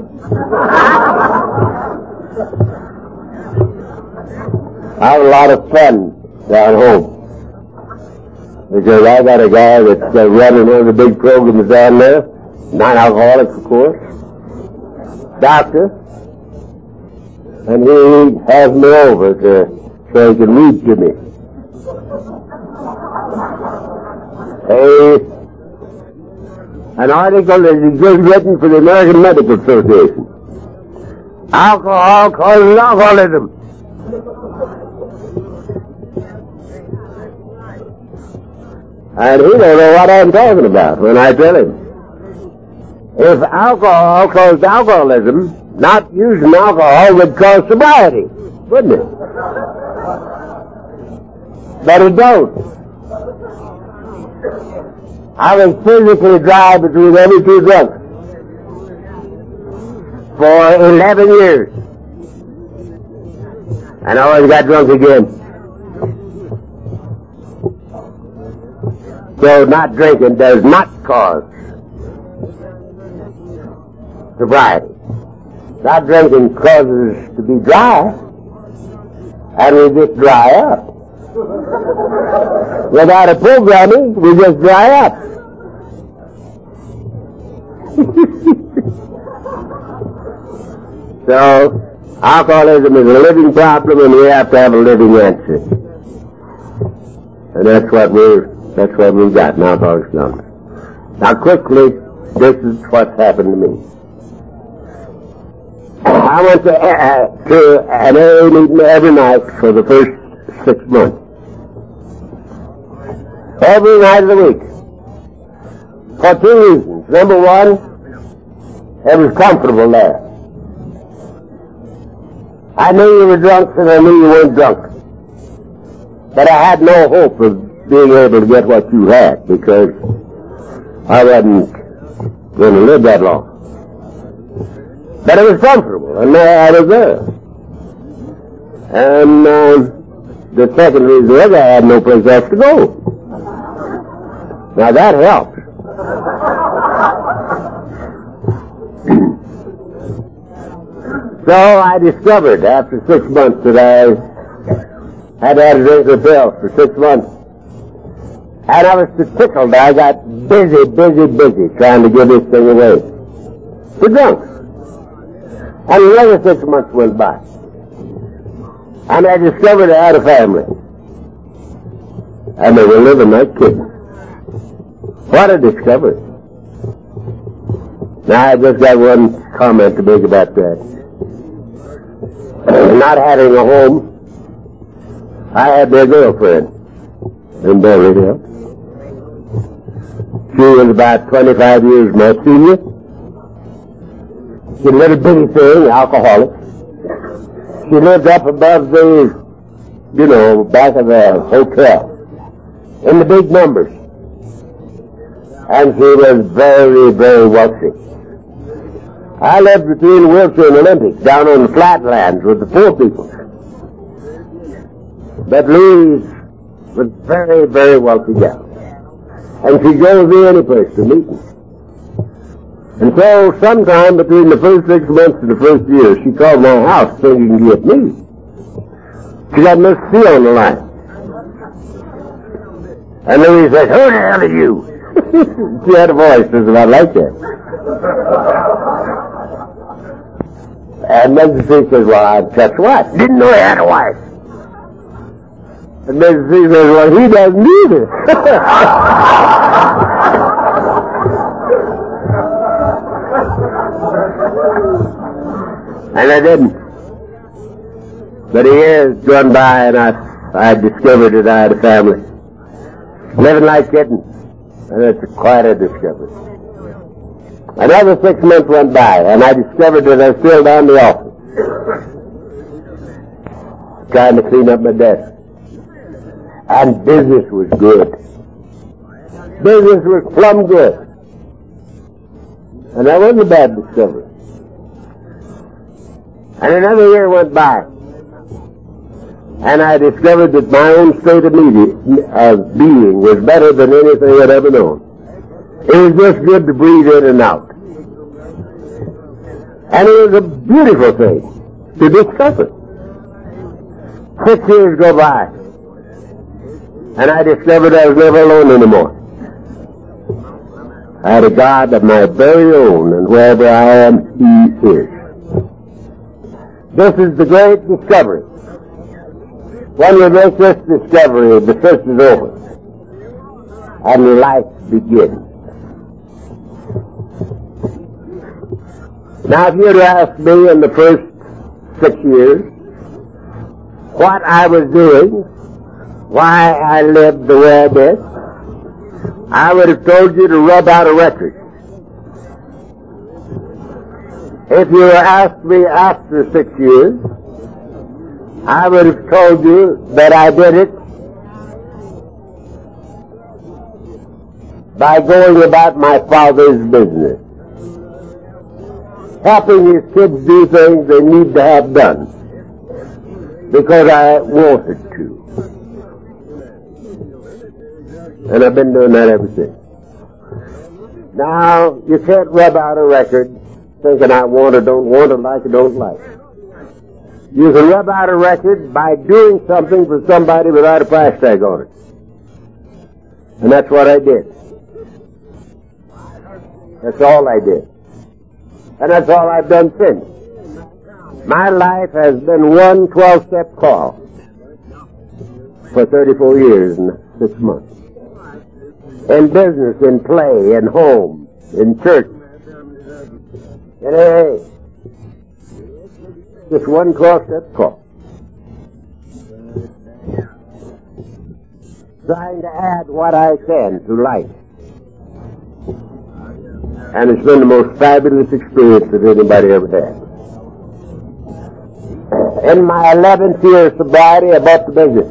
A: I have a lot of fun down home because I got a guy that's running one of the big programs down there, non-alcoholic of course, doctor, and he has me over so he can read to me. An article that is just written for the American Medical Association. Alcohol causes alcoholism. And he don't know what I'm talking about when I tell him. If alcohol caused alcoholism, not using alcohol would cause sobriety, wouldn't it? But it don't. I was physically dry between every 2 drunks for 11 years. And I always got drunk again. So not drinking does not cause sobriety. Not drinking causes us to be dry, and we just dry up. Without a programming, we just dry up. So, alcoholism is a living problem, and we have to have a living answer. And that's what we've got in Alcoholics Anonymous. Now, quickly, this is what's happened to me. I went to an AA meeting every night for the first 6 months. Every night of the week. For 2 reasons. Number one, it was comfortable there. I knew you were drunk and I knew you weren't drunk. But I had no hope of being able to get what you had because I wasn't going to live that long. But it was comfortable, and I was there. And the second reason was I had no place else to go. Now that helped. So I discovered after 6 months that I had had a drink of pills for 6 months. And I was so tickled I got busy trying to give this thing away to drunks. And another 6 months went by. And I discovered I had a family. And they were living like kids. What a discovery. Now I just got one comment to make about that. Not having a home, I had their girlfriend in Beverly Hills. She was about 25 years my senior. She's a little bitty thing, alcoholic. She lived up above the, back of the hotel in the big numbers. And she was very, very wealthy. I lived between Wilshire and Olympic, down on the flatlands with the poor people. But Louise was very, very wealthy gal. And she goes to any place to meet me. And so sometime between the first 6 months and the first year, she called my house thinking to get me. She got Miss C on the line. And Louise said, "Who the hell are you?" She had a voice that's about like that. And Mrs. C says, "Well, I'd catch what? Didn't know he had a wife." And Mrs. C says, "Well, he doesn't either." And I didn't. But a year's gone by and I discovered that I had a family. Living like kittens. And it's quite a discovery. Another 6 months went by, and I discovered that I was still down the office, trying to clean up my desk. And business was good. Business was plumb good. And that wasn't a bad discovery. And another year went by, and I discovered that my own state of being was better than anything I'd ever known. It was just good to breathe in and out. And it was a beautiful thing to discover. 6 years go by, and I discovered I was never alone anymore. I had a God of my very own, and wherever I am, He is. This is the great discovery. When you make this discovery, the search is over, and life begins. Now, if you'd asked me in the first 6 years what I was doing, why I lived the way I did, I would have told you to rub out a record. If you asked me after 6 years, I would have told you that I did it by going about my Father's business, helping His kids do things they need to have done, because I wanted to. And I've been doing that ever since. Now, you can't rub out a record thinking I want or don't want or like or don't like. You can rub out a record by doing something for somebody without a price tag on it. And that's what I did. That's all I did. And that's all I've done since. My life has been one 12-step call for 34 years and 6 months. In business, in play, in home, in church, in AA. Just one 12-step call. Trying to add what I can to life. And it's been the most fabulous experience that anybody ever had. in my 11th year of sobriety, I bought the business.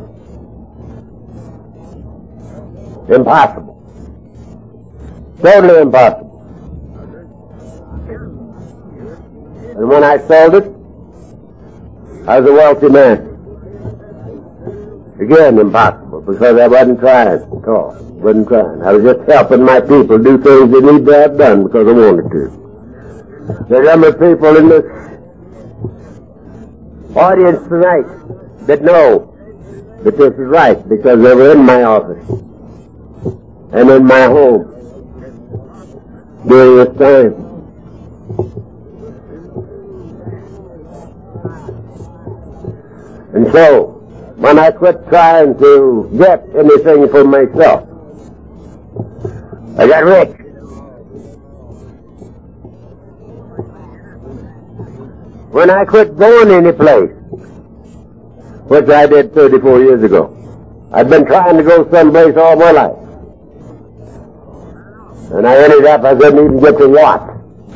A: Impossible. Totally impossible. And when I sold it, I was a wealthy man. Again, impossible, because I wasn't trying at all. Wasn't trying. I was just helping my people do things they need to have done because I wanted to. There are a number of people in this audience tonight that know that this is right because they were in my office and in my home during this time. And so, when I quit trying to get anything for myself, I got rich. When I quit going any place, which I did 34 years ago, I'd been trying to go someplace all my life. And I ended up, I couldn't even get to watch.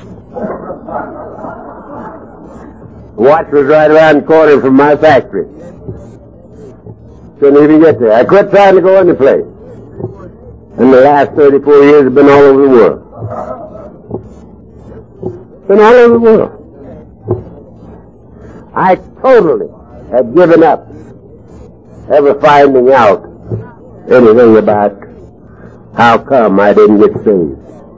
A: The watch was right around the corner from my factory. Couldn't even get there. I quit trying to go any place. And the last 34 years have been all over the world. Been all over the world. I totally had given up ever finding out anything about how come I didn't get saved.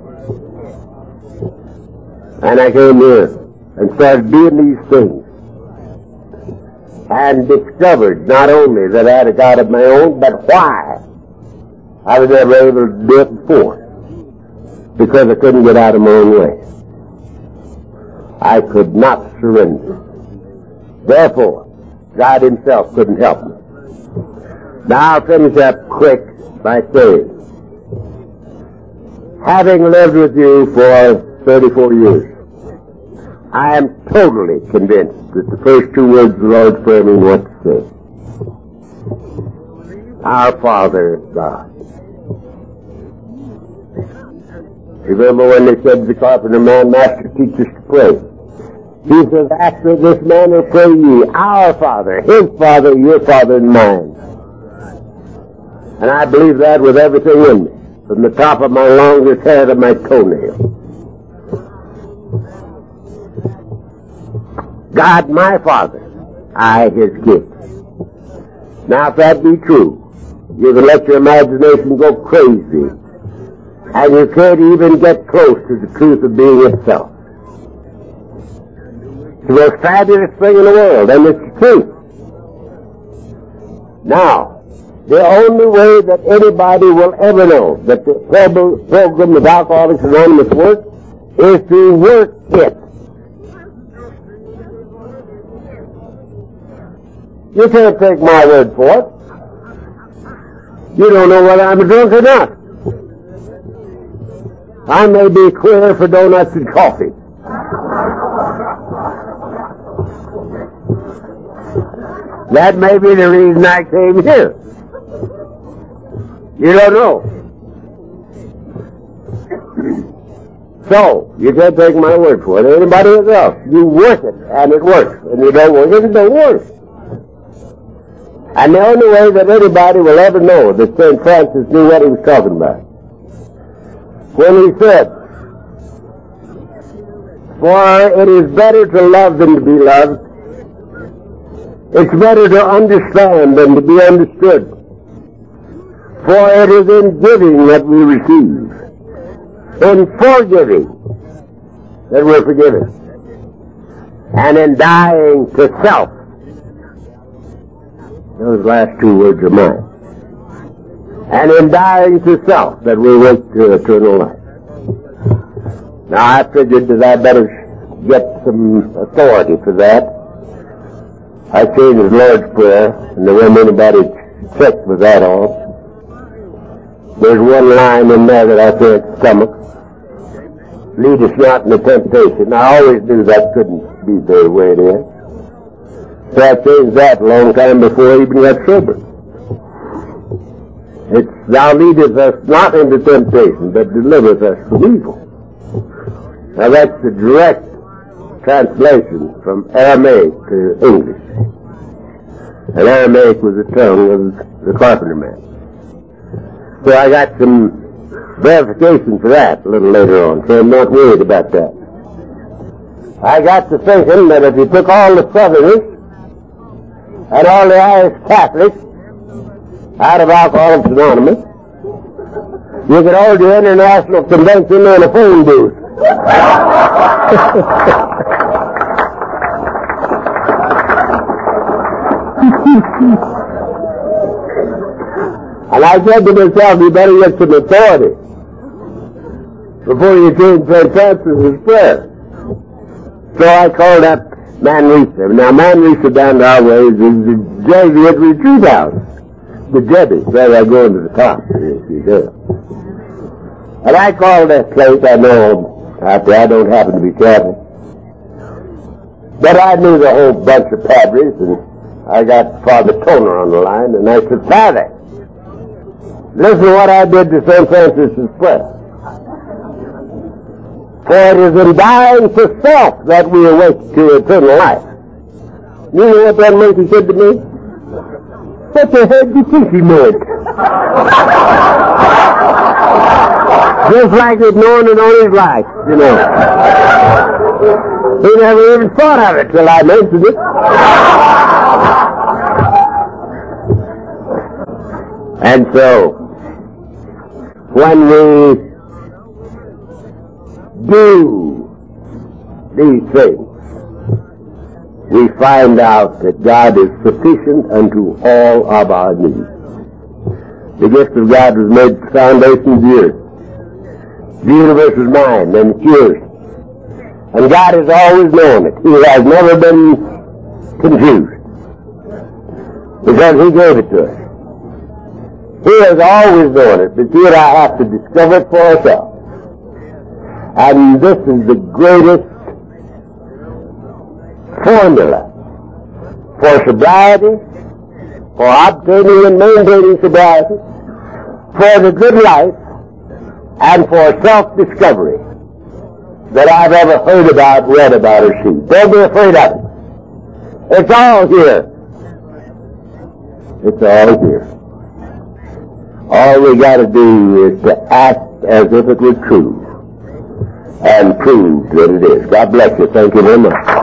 A: And I came here and started doing these things. And discovered not only that I had a God of my own, but why I was never able to do it before. Because I couldn't get out of my own way. I could not surrender. Therefore, God himself couldn't help me. Now I'll finish up quick by saying, having lived with you for 34 years, I am totally convinced that the first two words of the Lord's Prayer mean what to say. Our Father God. Remember when they said to the carpenter man, Master, teach us to pray. He says, after this manner pray ye, our Father, his Father, your Father, and mine. And I believe that with everything in me, from the top of my longest hair to my toenail. God, my Father, I, his gift. Now, if that be true, you can let your imagination go crazy, and you can't even get close to the truth of being itself. It's the most fabulous thing in the world, and it's the truth. Now, the only way that anybody will ever know that the program of Alcoholics Anonymous works is to work it. You can't take my word for it. You don't know whether I'm a drunk or not. I may be queer for donuts and coffee. That may be the reason I came here. You don't know. So, you can't take my word for it. Anybody else. You work it, and it works. And you don't work it, it don't work. And the only way that anybody will ever know that St. Francis knew what he was talking about, when he said, for it is better to love than to be loved. It's better to understand than to be understood. For it is in giving that we receive, in forgiving that we're forgiven, and in dying to self. Those last two words are mine. And in dying to self that we wait to eternal life. Now I figured that I better get some authority for that. I changed the Lord's Prayer, and there wasn't anybody checked with that all. There's one line in there that I can't stomach. Lead us not into temptation. I always knew that couldn't be the way it is. So I changed that a long time before I even got sober. It's, thou leadest us not into temptation, but delivereth us from evil. Now that's the direct translation from Aramaic to English. And Aramaic was the tongue of the carpenter man. So I got some verification for that a little later on, so I'm not worried about that. I got to thinking that if you took all the Southerners and all the Irish Catholics out of Alcoholics Anonymous, you could hold the international convention in a phone booth. And I said to myself, you better get some authority before you change St. Francis's prayer. So I called up Manresa. Now Manresa down the our way is the Jesuit retreat house. The Jebbys, where I go into the top. You see. And I called that place. I know out there I don't happen to be Catholic. But I knew the whole bunch of padres, and I got Father Toner on the line, and I said, Father, listen to what I did to St. Francis's prayer. For it is in dying to self that we awake to eternal life. You know what that monkey said to me? What the hell do you think he meant? Just like he'd known it all his life, you know. He never even thought of it till I mentioned it. And so, when we do these things, we find out that God is sufficient unto all of our needs. The gift of God was made the foundation of the earth. The universe is mine and it's yours. And God has always known it. He has never been confused. Because He gave it to us. He has always known it, but you and I have to discover it for ourselves. And this is the greatest formula for sobriety, for obtaining and maintaining sobriety, for the good life, and for self-discovery that I've ever heard about, read about, or seen. Don't be afraid of it. It's all here. It's all here. All we got to do is to act as if it were true and prove that it is. God bless you. Thank you very much.